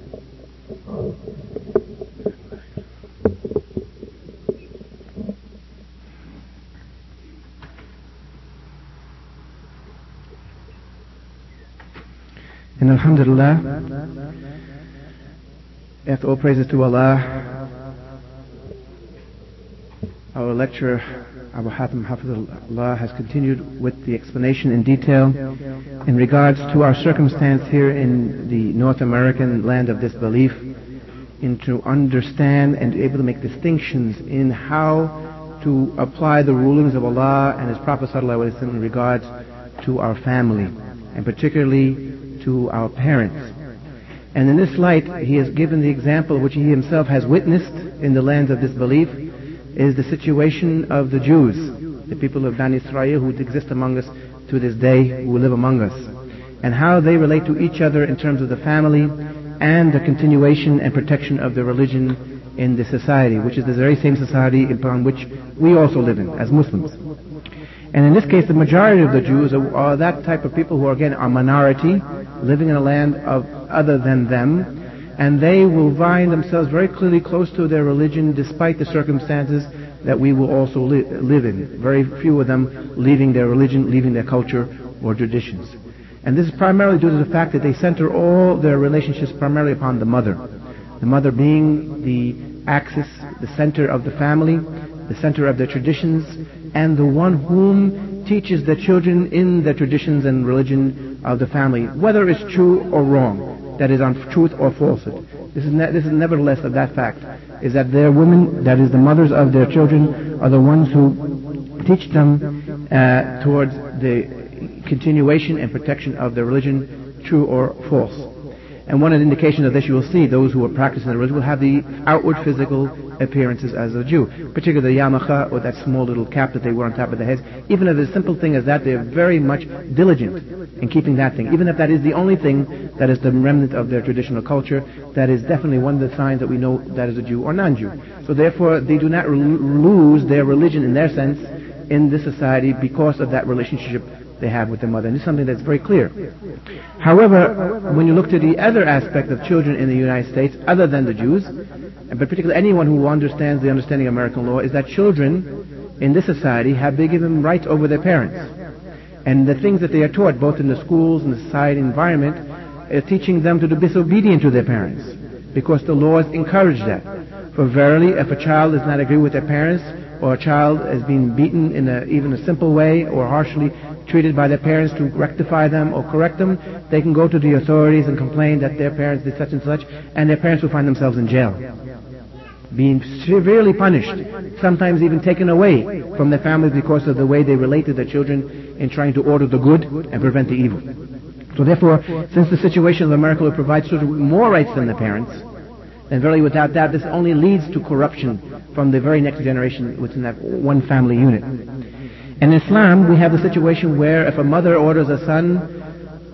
And alhamdulillah, after all praises to Allah, our lecturer Abu Hatim Hafizullah has continued with the explanation in detail in regards to our circumstance here in the North American land of disbelief, in to understand and able to make distinctions in how to apply the rulings of Allah and His Prophet ﷺ in regards to our family, and particularly to our parents. And in this light, he has given the example which he himself has witnessed in the lands of disbelief, is the situation of the Jews, the people of Bani Israel who exist among us to this day, who live among us, and how they relate to each other in terms of the family and the continuation and protection of the religion in the society, which is the very same society upon which we also live in as Muslims. And in this case, the majority of the Jews are, are that type of people who are, again, are minority, living in a land of other than them, and they will find themselves very clearly close to their religion despite the circumstances that we will also li- live in. Very few of them leaving their religion, leaving their culture or traditions. And this is primarily due to the fact that they center all their relationships primarily upon the mother. The mother being the axis, the center of the family, the center of their traditions, and the one whom teaches the children in the traditions and religion of the family, whether it's true or wrong, that is on truth or falsehood. This is, ne- this is nevertheless of that fact, is that their women, that is the mothers of their children, are the ones who teach them uh, towards the continuation and protection of their religion, true or false. And one of the indications of this, you will see those who are practicing the religion will have the outward physical appearances as a Jew, particularly the yarmulke, or that small little cap that they wear on top of their heads. Even if it's a simple thing as that, they're very much diligent in keeping that thing. Even if that is the only thing that is the remnant of their traditional culture, that is definitely one of the signs that we know that is a Jew or non-Jew. So therefore, they do not r- lose their religion in their sense in this society because of that relationship they have with their mother. And this is something that's very clear. However, when you look to the other aspect of children in the United States, other than the Jews, and particularly anyone who understands the understanding of American law, is that children in this society have been given rights over their parents. And the things that they are taught, both in the schools and the society environment, are teaching them to be disobedient to their parents, because the laws encourage that. For verily, if a child does not agree with their parents, or a child is being beaten in a, even a simple way, or harshly treated by their parents to rectify them or correct them, they can go to the authorities and complain that their parents did such and such, and their parents will find themselves in jail, being severely punished, sometimes even taken away from their families because of the way they relate to their children in trying to order the good and prevent the evil. So therefore, since the situation of America will provide children with more rights than their parents, then verily without that, this only leads to corruption from the very next generation within that one family unit. In Islam, we have the situation where if a mother orders a son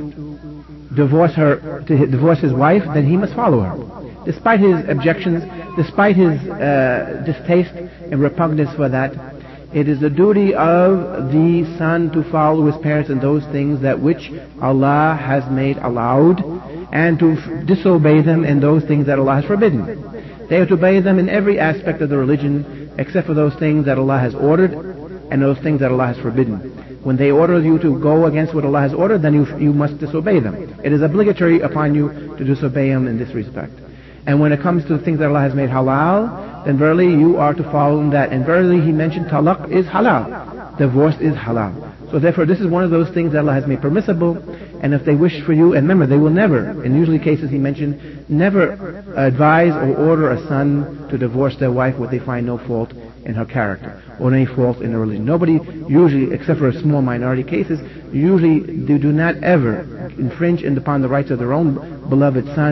to divorce her, to divorce his wife, then he must follow her, despite his objections, despite his uh, distaste and repugnance for that. It is the duty of the son to follow his parents in those things that which Allah has made allowed, and to f- disobey them in those things that Allah has forbidden. They are to obey them in every aspect of the religion, except for those things that Allah has ordered and those things that Allah has forbidden. When they order you to go against what Allah has ordered, then you, you must disobey them. It is obligatory upon you to disobey Him in this respect. And when it comes to the things that Allah has made halal, then verily you are to follow in that. And verily He mentioned talaq is halal. Divorce is halal. So therefore this is one of those things that Allah has made permissible. And if they wish for you, and remember, they will never, in usually cases He mentioned, never advise or order a son to divorce their wife where they find no fault in her character or any fault in her religion. Nobody usually, except for a small minority cases, usually they do not ever infringe upon the rights of their own beloved son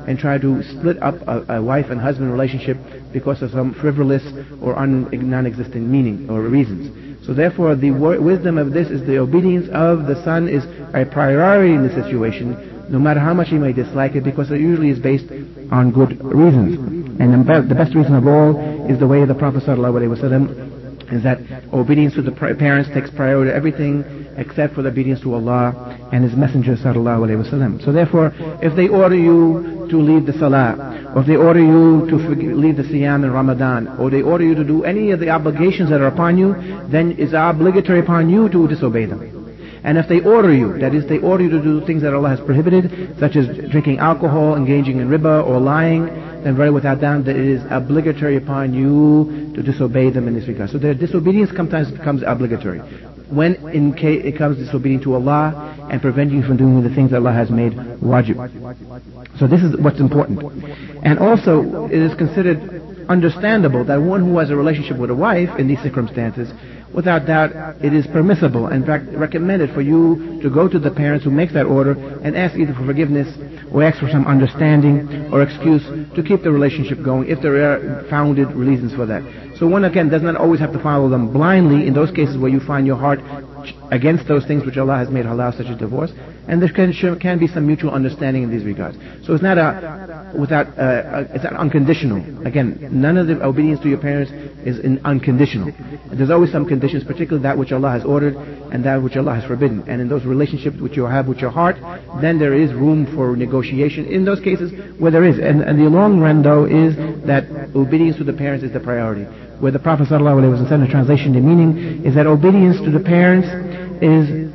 and try to split up a, a wife and husband relationship because of some frivolous or un, non-existent meaning or reasons. So therefore the w- wisdom of this is the obedience of the son is a priority in the situation, no matter how much he may dislike it, because it usually is based on good reasons. And the best reason of all is the way of the Prophet ﷺ, is that obedience to the parents takes priority to everything except for the obedience to Allah and His Messenger sallallahu alaihi wasallam. So therefore, if they order you to leave the salah, or if they order you to forg- leave the siyam in Ramadan, or they order you to do any of the obligations that are upon you, then it's obligatory upon you to disobey them. And if they order you, that is, they order you to do things that Allah has prohibited, such as drinking alcohol, engaging in riba, or lying, then very without doubt that it is obligatory upon you to disobey them in this regard. So their disobedience sometimes becomes obligatory, when in case it comes disobedient to Allah and preventing you from doing the things that Allah has made wajib. So this is what's important. And also, it is considered understandable that one who has a relationship with a wife in these circumstances, without doubt, it is permissible, in fact recommended for you to go to the parents who make that order and ask either for forgiveness or ask for some understanding or excuse to keep the relationship going if there are founded reasons for that. So one again does not always have to follow them blindly in those cases where you find your heart against those things which Allah has made halal, such as divorce, and there can, can be some mutual understanding in these regards. So it's not a without uh, it's not unconditional. Again, none of the obedience to your parents is in unconditional. There's always some conditions, particularly that which Allah has ordered and that which Allah has forbidden. And in those relationships which you have with your heart, then there is room for negotiation in those cases where there is. And, and the long run, though, is that obedience to the parents is the priority. Where the Prophet ﷺ said in the translation, the meaning is that obedience to the parents is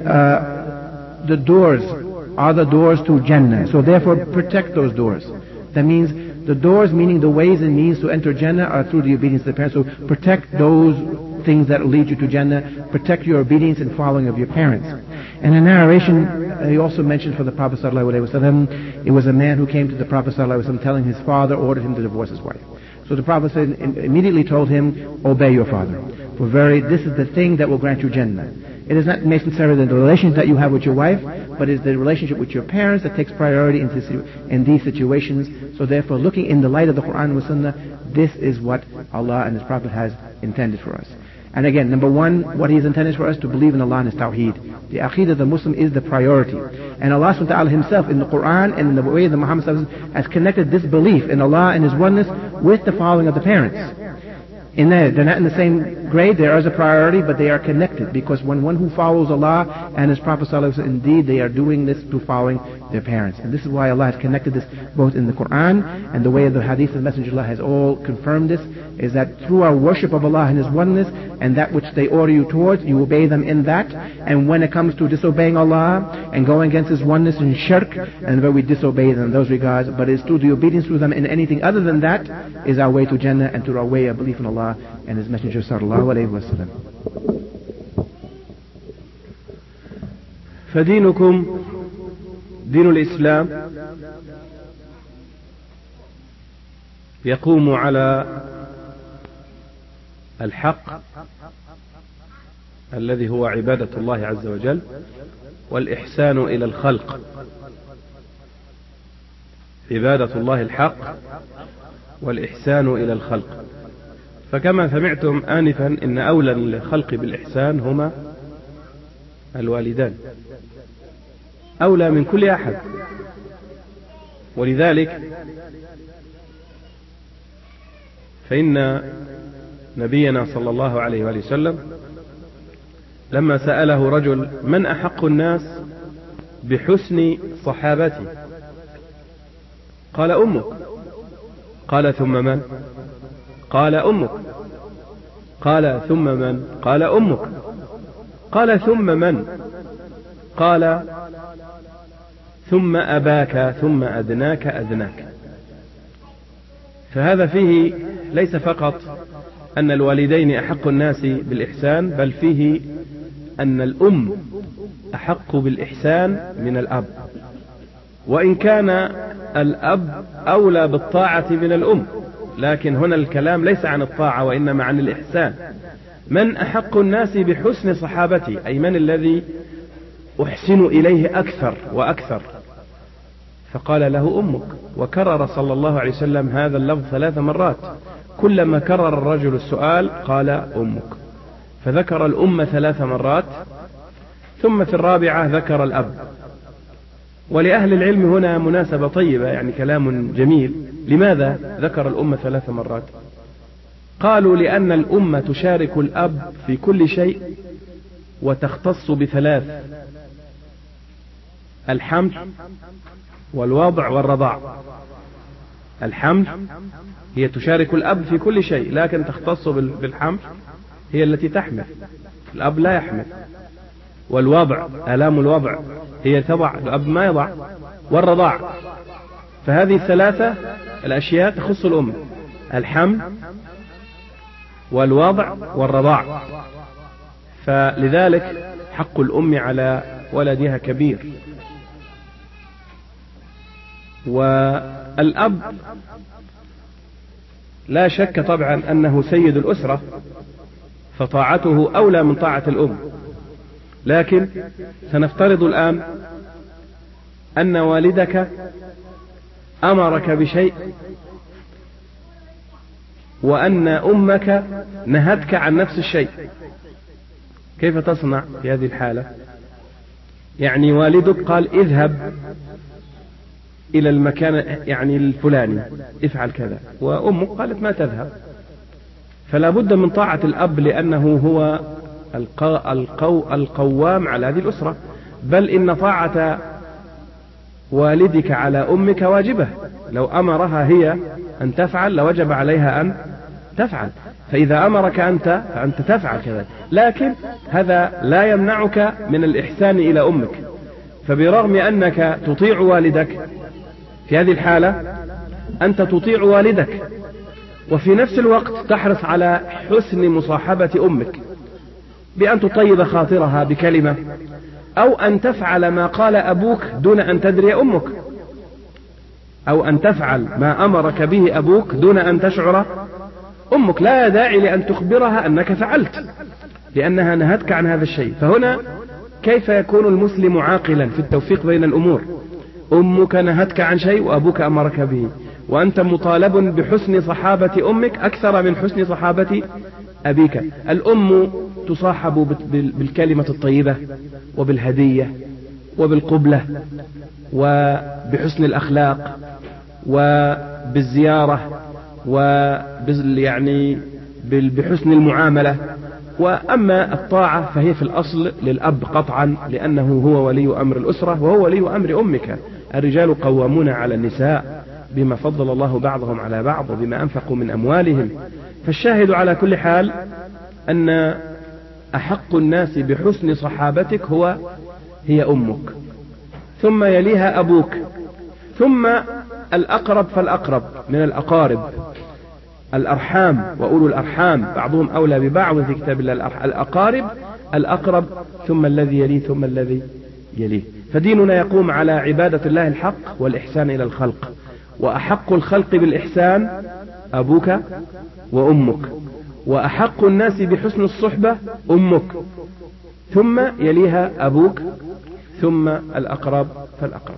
uh, the doors, are the doors to Jannah. So therefore protect those doors. That means the doors, meaning the ways and means to enter Jannah, are through the obedience to the parents. So protect those things that lead you to Jannah. Protect your obedience and following of your parents. And in narration, uh, he also mentioned for the Prophet ﷺ, it was a man who came to the Prophet ﷺ telling his father ordered him to divorce his wife. So the Prophet said, immediately told him, obey your father. For very, this is the thing that will grant you Jannah. It is not necessarily the relationship that you have with your wife, but it is the relationship with your parents that takes priority in, this, in these situations. So therefore, looking in the light of the Quran and Sunnah, this is what Allah and His Prophet has intended for us. And again, number one, what He has intended for us to believe in Allah and His Tawheed. The Aqeedah of the Muslim is the priority. And Allah subhanahu wa ta'ala Himself in the Quran and in the way that Muhammad sallallahu alaihi wasallam has connected this belief in Allah and His oneness with the following of the parents. In there, they're not in the same grade, there is a priority, but they are connected, because when one who follows Allah and His Prophet ﷺ, indeed they are doing this through following their parents. And this is why Allah has connected this both in the Quran and the way of the Hadith of the Messenger of Allah has all confirmed this, is that through our worship of Allah and His oneness and that which they order you towards, you obey them in that. And when it comes to disobeying Allah and going against His oneness and shirk, and then we disobey them in those regards, but it's through the obedience to them in anything other than that is our way to Jannah and through our way of belief in Allah and His Messenger sallallahu alayhi wa sallam. فدينكم دين الإسلام يقوم على الحق الذي هو عبادة الله عز وجل والإحسان إلى الخلق. عبادة الله الحق والإحسان إلى الخلق. فكما سمعتم آنفا إن أولى الخلق بالإحسان هما الوالدان، أولى من كل أحد. ولذلك فإن نبينا صلى الله عليه وآله وسلم لما سأله رجل من أحق الناس بحسن صحابتي قال أمك، قال ثم من؟ قال أمك، قال ثم من؟ قال أمك، قال ثم من؟ قال ثم أباك ثم أدناك أدناك. فهذا فيه ليس فقط أن الوالدين أحق الناس بالإحسان، بل فيه أن الأم أحق بالإحسان من الأب، وإن كان الأب أولى بالطاعة من الأم، لكن هنا الكلام ليس عن الطاعة وإنما عن الإحسان. من أحق الناس بحسن صحابتي، أي من الذي أحسن إليه أكثر وأكثر. فقال له أمك. وكرر صلى الله عليه وسلم هذا اللفظ ثلاث مرات، كلما كرر الرجل السؤال قال أمك، فذكر الأم ثلاث مرات، ثم في الرابعة ذكر الأب. ولأهل العلم هنا مناسبة طيبة، يعني كلام جميل. لماذا ذكر الأم ثلاث مرات؟ قالوا لأن الأم تشارك الأب في كل شيء وتختص بثلاث: الحمل والوضع والرضاع. الحمل هي تشارك الأب في كل شيء، لكن تختص بالحمل، هي التي تحمل، الأب لا يحمل. والوضع، آلام الوضع، هي تضع، الأب ما يضع. والرضاع. فهذه الثلاثة الأشياء تخص الأم: الحمل والوضع والرضاع. فلذلك حق الأم على ولدها كبير. والأب لا شك طبعا أنه سيد الأسرة، فطاعته أولى من طاعة الأم. لكن سنفترض الآن أن والدك أمرك بشيء وأن أمك نهتك عن نفس الشيء، كيف تصنع في هذه الحالة؟ يعني والدك قال اذهب إلى المكان يعني الفلاني افعل كذا، وأمك قالت ما تذهب، فلا بد من طاعة الأب، لأنه هو القو القو القوام على هذه الأسرة. بل إن طاعة والدك على أمك واجبة، لو أمرها هي أن تفعل لوجب عليها أن تفعل، فإذا أمرك أنت فأنت تفعل كذا. لكن هذا لا يمنعك من الإحسان إلى أمك. فبرغم أنك تطيع والدك في هذه الحالة، أنت تطيع والدك وفي نفس الوقت تحرص على حسن مصاحبة أمك، بأن تطيب خاطرها بكلمة، أو أن تفعل ما قال أبوك دون أن تدري أمك، أو أن تفعل ما أمرك به أبوك دون أن تشعر أمك. لا داعي لأن تخبرها أنك فعلت، لأنها نهتك عن هذا الشيء. فهنا كيف يكون المسلم عاقلا في التوفيق بين الأمور؟ أمك نهتك عن شيء وأبوك أمرك به، وأنت مطالب بحسن صحابة أمك أكثر من حسن صحابة أبيك. الأم تصاحب بالكلمة الطيبة وبالهدية وبالقبلة وبحسن الأخلاق وبالزيارة ويعني بحسن المعاملة. وأما الطاعة فهي في الأصل للأب قطعا، لأنه هو ولي أمر الأسرة وهو ولي أمر أمك. الرجال قوامون على النساء بما فضل الله بعضهم على بعض وبما أنفقوا من أموالهم. فالشاهد على كل حال أن أحق الناس بحسن صحابتك هو هي أمك، ثم يليها أبوك، ثم الأقرب فالأقرب من الأقارب، الأرحام وأولو الأرحام بعضهم أولى ببعض في كتاب الله. الأقارب الأقرب، ثم الذي يليه، ثم الذي يليه. فديننا يقوم على عبادة الله الحق والإحسان إلى الخلق، وأحق الخلق بالإحسان أبوك وأمك، وأحق الناس بحسن الصحبة أمك، ثم يليها أبوك، ثم الأقرب فالأقرب.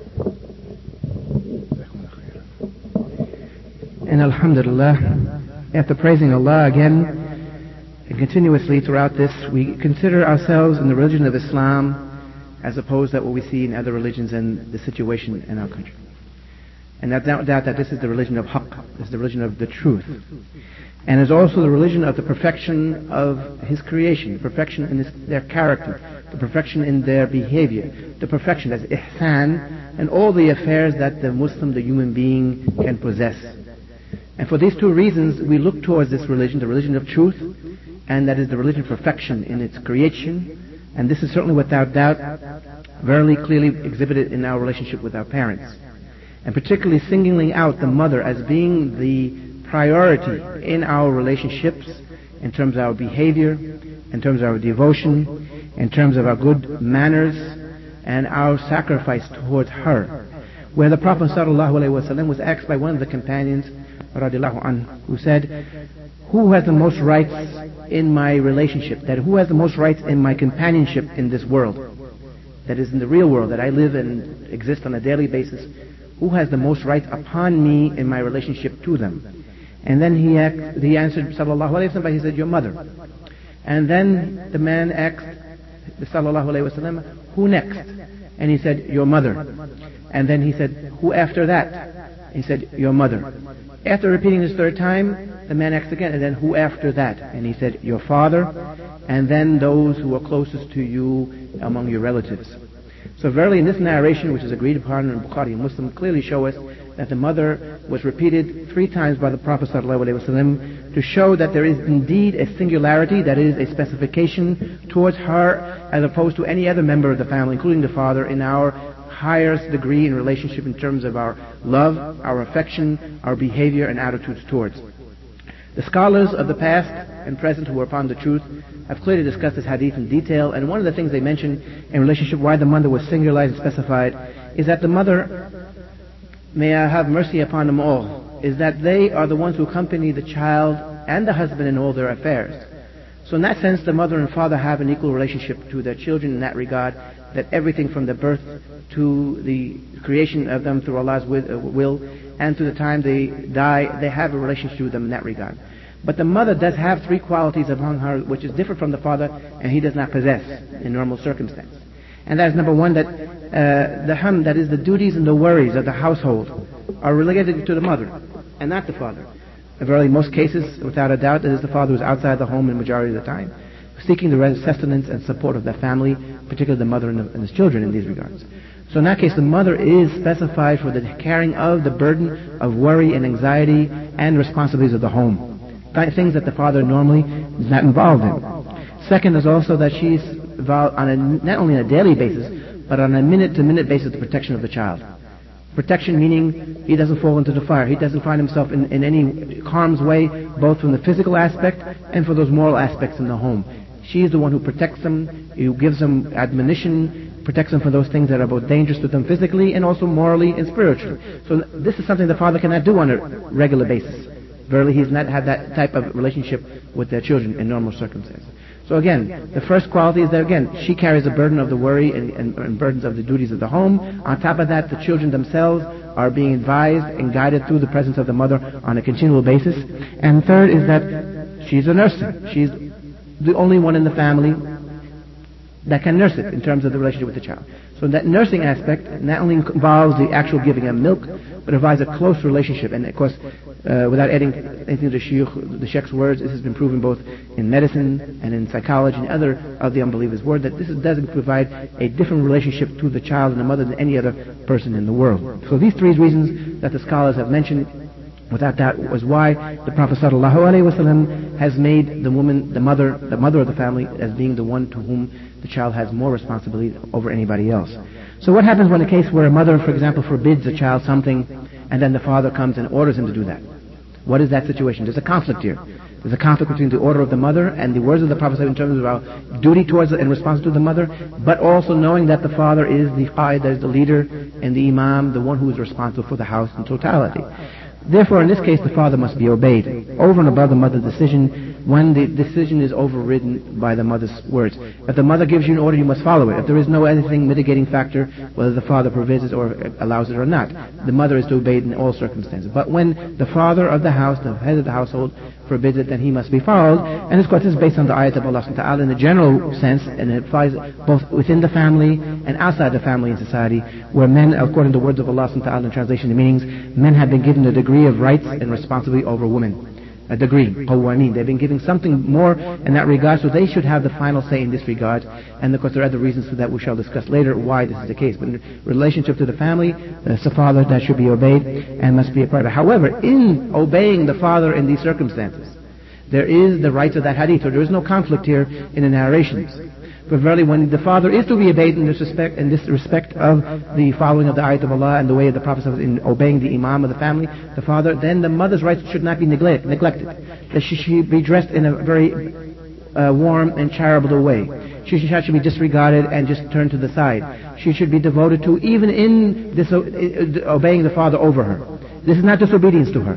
And alhamdulillah, after praising Allah again and continuously throughout this, we consider ourselves in the religion of Islam as opposed to what we see in other religions and the situation in our country. And there's no doubt that this is the religion of haqq, this is the religion of the truth. And is also the religion of the perfection of His creation, the perfection in his, their character, the perfection in their behavior, the perfection as ihsan, and all the affairs that the Muslim, the human being, can possess. And for these two reasons, we look towards this religion, the religion of truth, and that is the religion of perfection in its creation. And this is certainly without doubt very clearly exhibited in our relationship with our parents. And particularly singling out the mother as being the priority in our relationships, in terms of our behavior, in terms of our devotion, in terms of our good manners, and our sacrifice towards her. Where the Prophet ﷺ was asked by one of the companions, radiallahu anhu, who said, who has the most rights in my relationship, that who has the most rights in my companionship in this world? that is in the real world, that I live and exist on a daily basis, who has the most right upon me in my relationship to them? And then he, asked, he answered, sallallahu alayhi wa sallam, he said, your mother. And then the man asked, sallallahu alayhi wa sallam, who next? And he said, your mother. And then he said, who after that? He said, your mother. After repeating this third time, the man asked again, and then who after that? And he said, your father, and then those who are closest to you among your relatives. So verily in this narration, which is agreed upon in Bukhari and Muslim, clearly show us that the mother was repeated three times by the Prophet ﷺ to show that there is indeed a singularity, that is a specification towards her as opposed to any other member of the family, including the father, in our highest degree in relationship in terms of our love, our affection, our behavior and attitudes towards. The scholars of the past and present who are upon the truth have clearly discussed this hadith in detail, and one of the things they mention in relationship why the mother was singularized and specified is that the mother, may I have mercy upon them all, is that they are the ones who accompany the child and the husband in all their affairs. So in that sense, the mother and father have an equal relationship to their children in that regard, that everything from the birth to the creation of them through Allah's will and to the time they die, they have a relationship with them in that regard. But the mother does have three qualities among her which is different from the father, and he does not possess in normal circumstance. And that is number one, that uh, the hum, that is the duties and the worries of the household, are related to the mother and not the father. In very most cases, without a doubt, it is the father who is outside the home in the majority of the time, seeking the sustenance and support of the family, particularly the mother and, the, and his children in these regards. So in that case, the mother is specified for the carrying of the burden of worry and anxiety and responsibilities of the home, things that the father normally is not involved in. Second is also that she's involved on a, not only on a daily basis, but on a minute-to-minute basis, the protection of the child. Protection meaning he doesn't fall into the fire, he doesn't find himself in, in any harm's way, both from the physical aspect and for those moral aspects in the home. She is the one who protects them, who gives them admonition, protects them from those things that are both dangerous to them physically and also morally and spiritually. So this is something the father cannot do on a regular basis. Verily, he does not have that type of relationship with their children in normal circumstances. So again, the first quality is that again, she carries the burden of the worry and, and, and burdens of the duties of the home. On top of that, the children themselves are being advised and guided through the presence of the mother on a continual basis. And third is that she's a nurse. She's the only one in the family that can nurse it in terms of the relationship with the child. So that nursing aspect not only involves the actual giving of milk, but provides a close relationship. And of course, uh, without adding anything to the Sheikh, the Sheikh's words, this has been proven both in medicine and in psychology and other of the unbelievers' word, that this does provide a different relationship to the child and the mother than any other person in the world. So these three reasons that the scholars have mentioned, without doubt, was why the Prophet ﷺ has made the woman, the mother, the mother of the family, as being the one to whom the child has more responsibility over anybody else. So what happens when a case where a mother, for example, forbids a child something, and then the father comes and orders him to do that? What is that situation? There's a conflict here. There's a conflict between the order of the mother and the words of the Prophet in terms of our duty towards and response to the mother, but also knowing that the father is the qa'id, that is the leader, and the imam, the one who is responsible for the house in totality. Therefore, in this case, the father must be obeyed over and above the mother's decision when the decision is overridden by the mother's words. If the mother gives you an order, you must follow it. If there is no anything mitigating factor, whether the father forbids it or allows it or not, the mother is to obey it in all circumstances. But when the father of the house, the head of the household, forbids it, then he must be followed. And of course, this is based on the ayat of Allah subhanahu wa ta'ala in the general sense, and it applies both within the family and outside the family and society, where men, according to the words of Allah subhanahu wa ta'ala in translation, the meanings, men have been given a degree of rights and responsibility over women. A degree, qawwameen. They've been giving something more in that regard, so they should have the final say in this regard. And of course there are other reasons for that we shall discuss later why this is the case. But in relationship to the family, it's the father that should be obeyed and must be a part of it. However, in obeying the father in these circumstances, there is the rights of that hadith, or there is no conflict here in the narrations. But verily, when the father is to be obeyed in this respect, in this respect of the following of the ayat of Allah and the way of the Prophet in obeying the imam of the family, the father, then the mother's rights should not be neglect, neglected. That she should be dressed in a very uh, warm and charitable way. She should, should be disregarded and just turned to the side. She should be devoted to, even in dis- uh, obeying the father over her. This is not disobedience to her.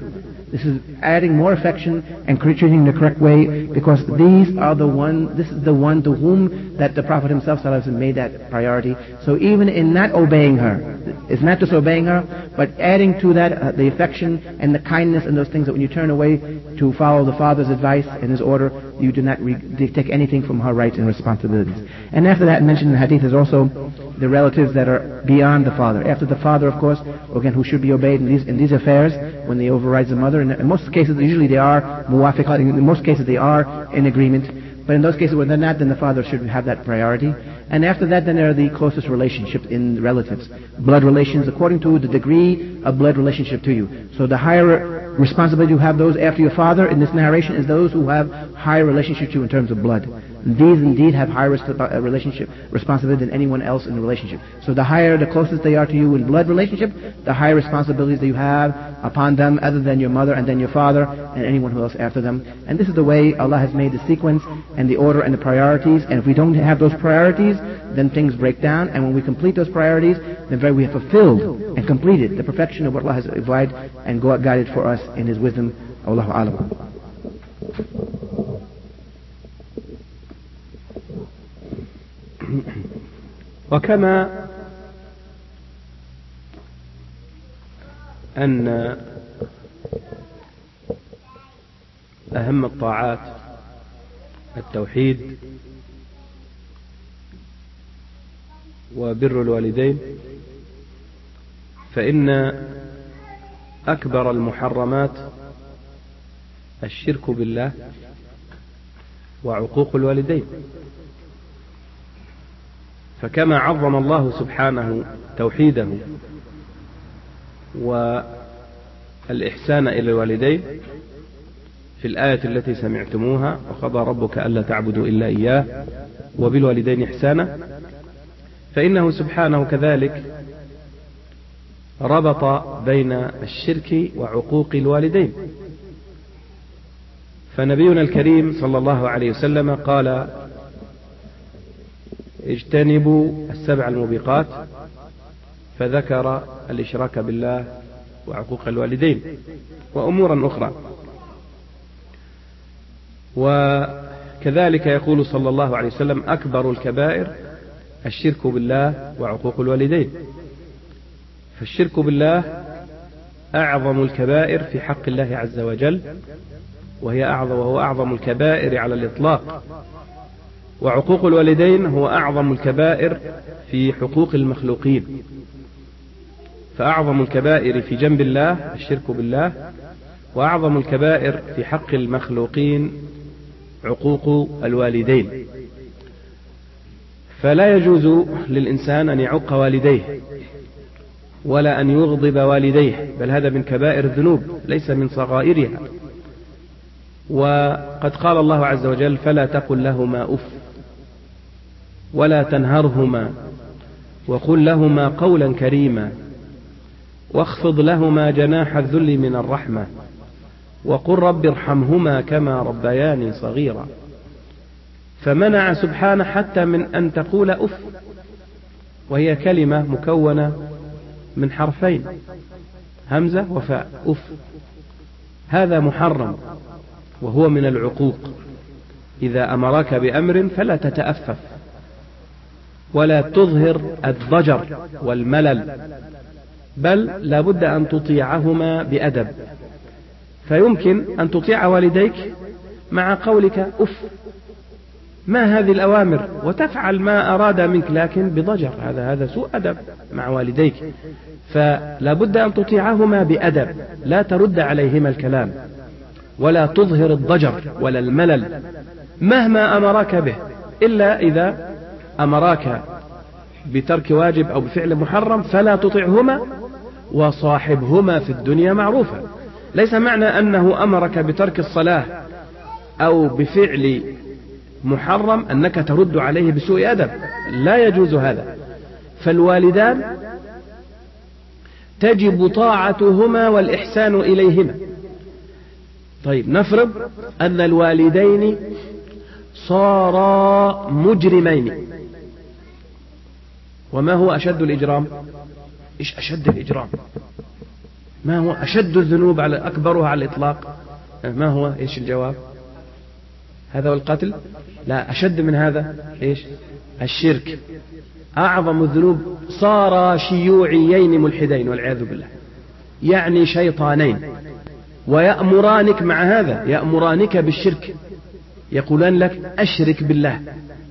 This is adding more affection and treating the correct way, because these are the one, this is the one to whom that the Prophet himself made that priority. So even in not obeying her, it's not just obeying her, but adding to that uh, the affection and the kindness and those things that when you turn away to follow the Father's advice and his order, you do not re- take anything from her rights and responsibilities. And after that, mentioned in the hadith is also the relatives that are beyond the father. After the father, of course, again, who should be obeyed in these, in these affairs when they override the mother. And in most cases, usually they are muwafiq, in most cases they are in agreement. But in those cases where they're not, then the father should have that priority. And after that, then there are the closest relationships in relatives. Blood relations according to the degree of blood relationship to you. So the higher responsibility you have those after your father in this narration is those who have higher relationship to you in terms of blood. These indeed have higher relationship responsibility than anyone else in the relationship. So the higher, the closest they are to you in blood relationship, the higher responsibilities that you have upon them other than your mother and then your father and anyone who else after them. And this is the way Allah has made the sequence and the order and the priorities. And if we don't have those priorities, then things break down. And when we complete those priorities, then very we have fulfilled and completed the perfection of what Allah has provided and guided for us in His wisdom. Allahu A'lam. وكما أن أهم الطاعات التوحيد وبر الوالدين، فإن أكبر المحرمات الشرك بالله وعقوق الوالدين. فكما عظم الله سبحانه توحيده والإحسان إلى الوالدين في الآية التي سمعتموها: وقضى ربك ألا تعبدوا إلا إياه وبالوالدين إحسانا، فإنه سبحانه كذلك ربط بين الشرك وعقوق الوالدين. فنبينا الكريم صلى الله عليه وسلم قال: اجتنبوا السبع الموبقات، فذكر الإشراك بالله وعقوق الوالدين وأمورا أخرى. وكذلك يقول صلى الله عليه وسلم: أكبر الكبائر الشرك بالله وعقوق الوالدين. فالشرك بالله أعظم الكبائر في حق الله عز وجل، وهي أعظم وهو أعظم الكبائر على الإطلاق. وعقوق الوالدين هو أعظم الكبائر في حقوق المخلوقين. فأعظم الكبائر في جنب الله الشرك بالله، وأعظم الكبائر في حق المخلوقين عقوق الوالدين. فلا يجوز للإنسان أن يعق والديه ولا أن يغضب والديه، بل هذا من كبائر الذنوب ليس من صغائرها. وقد قال الله عز وجل: فلا تقل لهما أف ولا تنهرهما وقل لهما قولا كريما واخفض لهما جناح الذل من الرحمة وقل رب ارحمهما كما ربياني صغيرا. فمنع سبحانه حتى من أن تقول أف، وهي كلمة مكونة من حرفين همزة وفاء، أف، هذا محرم وهو من العقوق. إذا أمرك بأمر فلا تتأفف ولا تظهر الضجر والملل، بل لا بد أن تطيعهما بأدب. فيمكن أن تطيع والديك مع قولك أف، ما هذه الأوامر، وتفعل ما أراد منك لكن بضجر، هذا هذا سوء أدب مع والديك. فلا بد أن تطيعهما بأدب، لا ترد عليهما الكلام ولا تظهر الضجر ولا الملل مهما أمرك به، إلا إذا أمراك بترك واجب أو بفعل محرم فلا تطعهما وصاحبهما في الدنيا معروفا. ليس معنى أنه أمرك بترك الصلاة أو بفعل محرم أنك ترد عليه بسوء أدب، لا يجوز هذا. فالوالدان تجب طاعتهما والإحسان إليهما. طيب، نفرض أن الوالدين صارا مجرمين. وما هو أشد الإجرام؟ إيش أشد الإجرام؟ ما هو أشد الذنوب على أكبرها على الإطلاق؟ ما هو؟ إيش الجواب؟ هذا هو القتل؟ لا، أشد من هذا إيش؟ الشرك. أعظم الذنوب. صار شيوعيين ملحدين والعياذ بالله، يعني شيطانين، ويأمرانك مع هذا، يأمرانك بالشرك، يقولان لك أشرك بالله،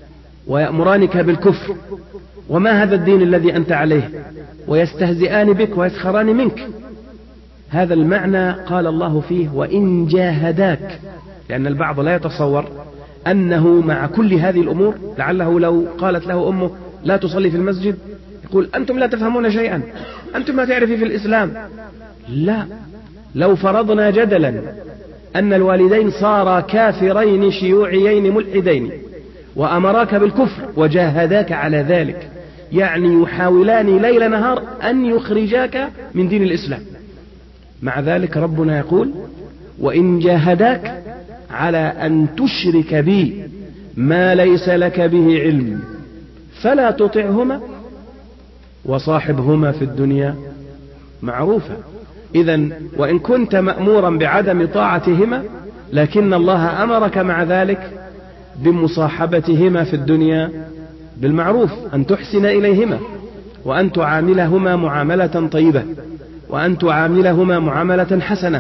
ويأمرانك بالكفر، وما هذا الدين الذي أنت عليه، ويستهزئان بك ويسخران منك. هذا المعنى قال الله فيه وإن جاهداك، لأن البعض لا يتصور أنه مع كل هذه الأمور، لعله لو قالت له أمه لا تصلي في المسجد يقول أنتم لا تفهمون شيئا، أنتم ما تعرفي في الإسلام. لا، لو فرضنا جدلا أن الوالدين صارا كافرين شيوعيين ملحدين وأمراك بالكفر وجاهداك على ذلك، يعني يحاولان ليل نهار أن يخرجاك من دين الإسلام، مع ذلك ربنا يقول وإن جاهداك على أن تشرك بي ما ليس لك به علم فلا تطعهما وصاحبهما في الدنيا معروفا. إذن وإن كنت مأمورا بعدم طاعتهما، لكن الله أمرك مع ذلك بمصاحبتهما في الدنيا بالمعروف، أن تحسن إليهما، وأن تعاملهما معاملة طيبة، وأن تعاملهما معاملة حسنة،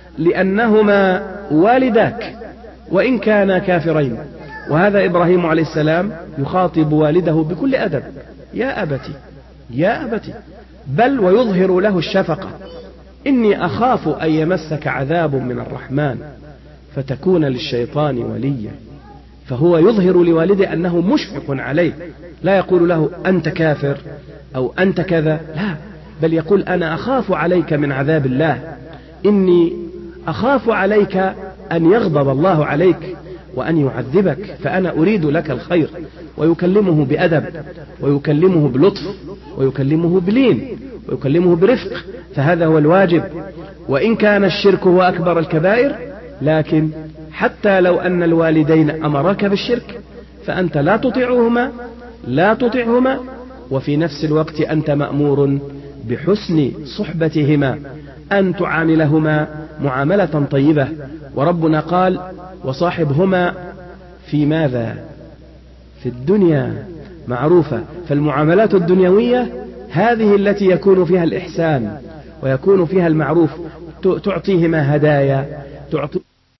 لأنهما والداك وإن كانا كافرين. وهذا إبراهيم عليه السلام يخاطب والده بكل أدب، يا أبتي يا أبتي، بل ويظهر له الشفقة، إني أخاف أن يمسك عذاب من الرحمن فتكون للشيطان وليا. فهو يظهر لوالده أنه مشفق عليه، لا يقول له أنت كافر أو أنت كذا، لا، بل يقول أنا أخاف عليك من عذاب الله، إني أخاف عليك أن يغضب الله عليك وأن يعذبك، فأنا أريد لك الخير. ويكلمه بأدب، ويكلمه بلطف، ويكلمه بلين، ويكلمه برفق، فهذا هو الواجب. وإن كان الشرك هو أكبر الكبائر، لكن حتى لو أن الوالدين أمرك بالشرك فأنت لا تطيعهما لا تطيعهما وفي نفس الوقت أنت مأمور بحسن صحبتهما، أن تعاملهما معاملة طيبة. وربنا قال وصاحبهما في ماذا؟ في الدنيا معروفة. فالمعاملات الدنيوية هذه التي يكون فيها الإحسان ويكون فيها المعروف، تعطيهما هدايا، تعطي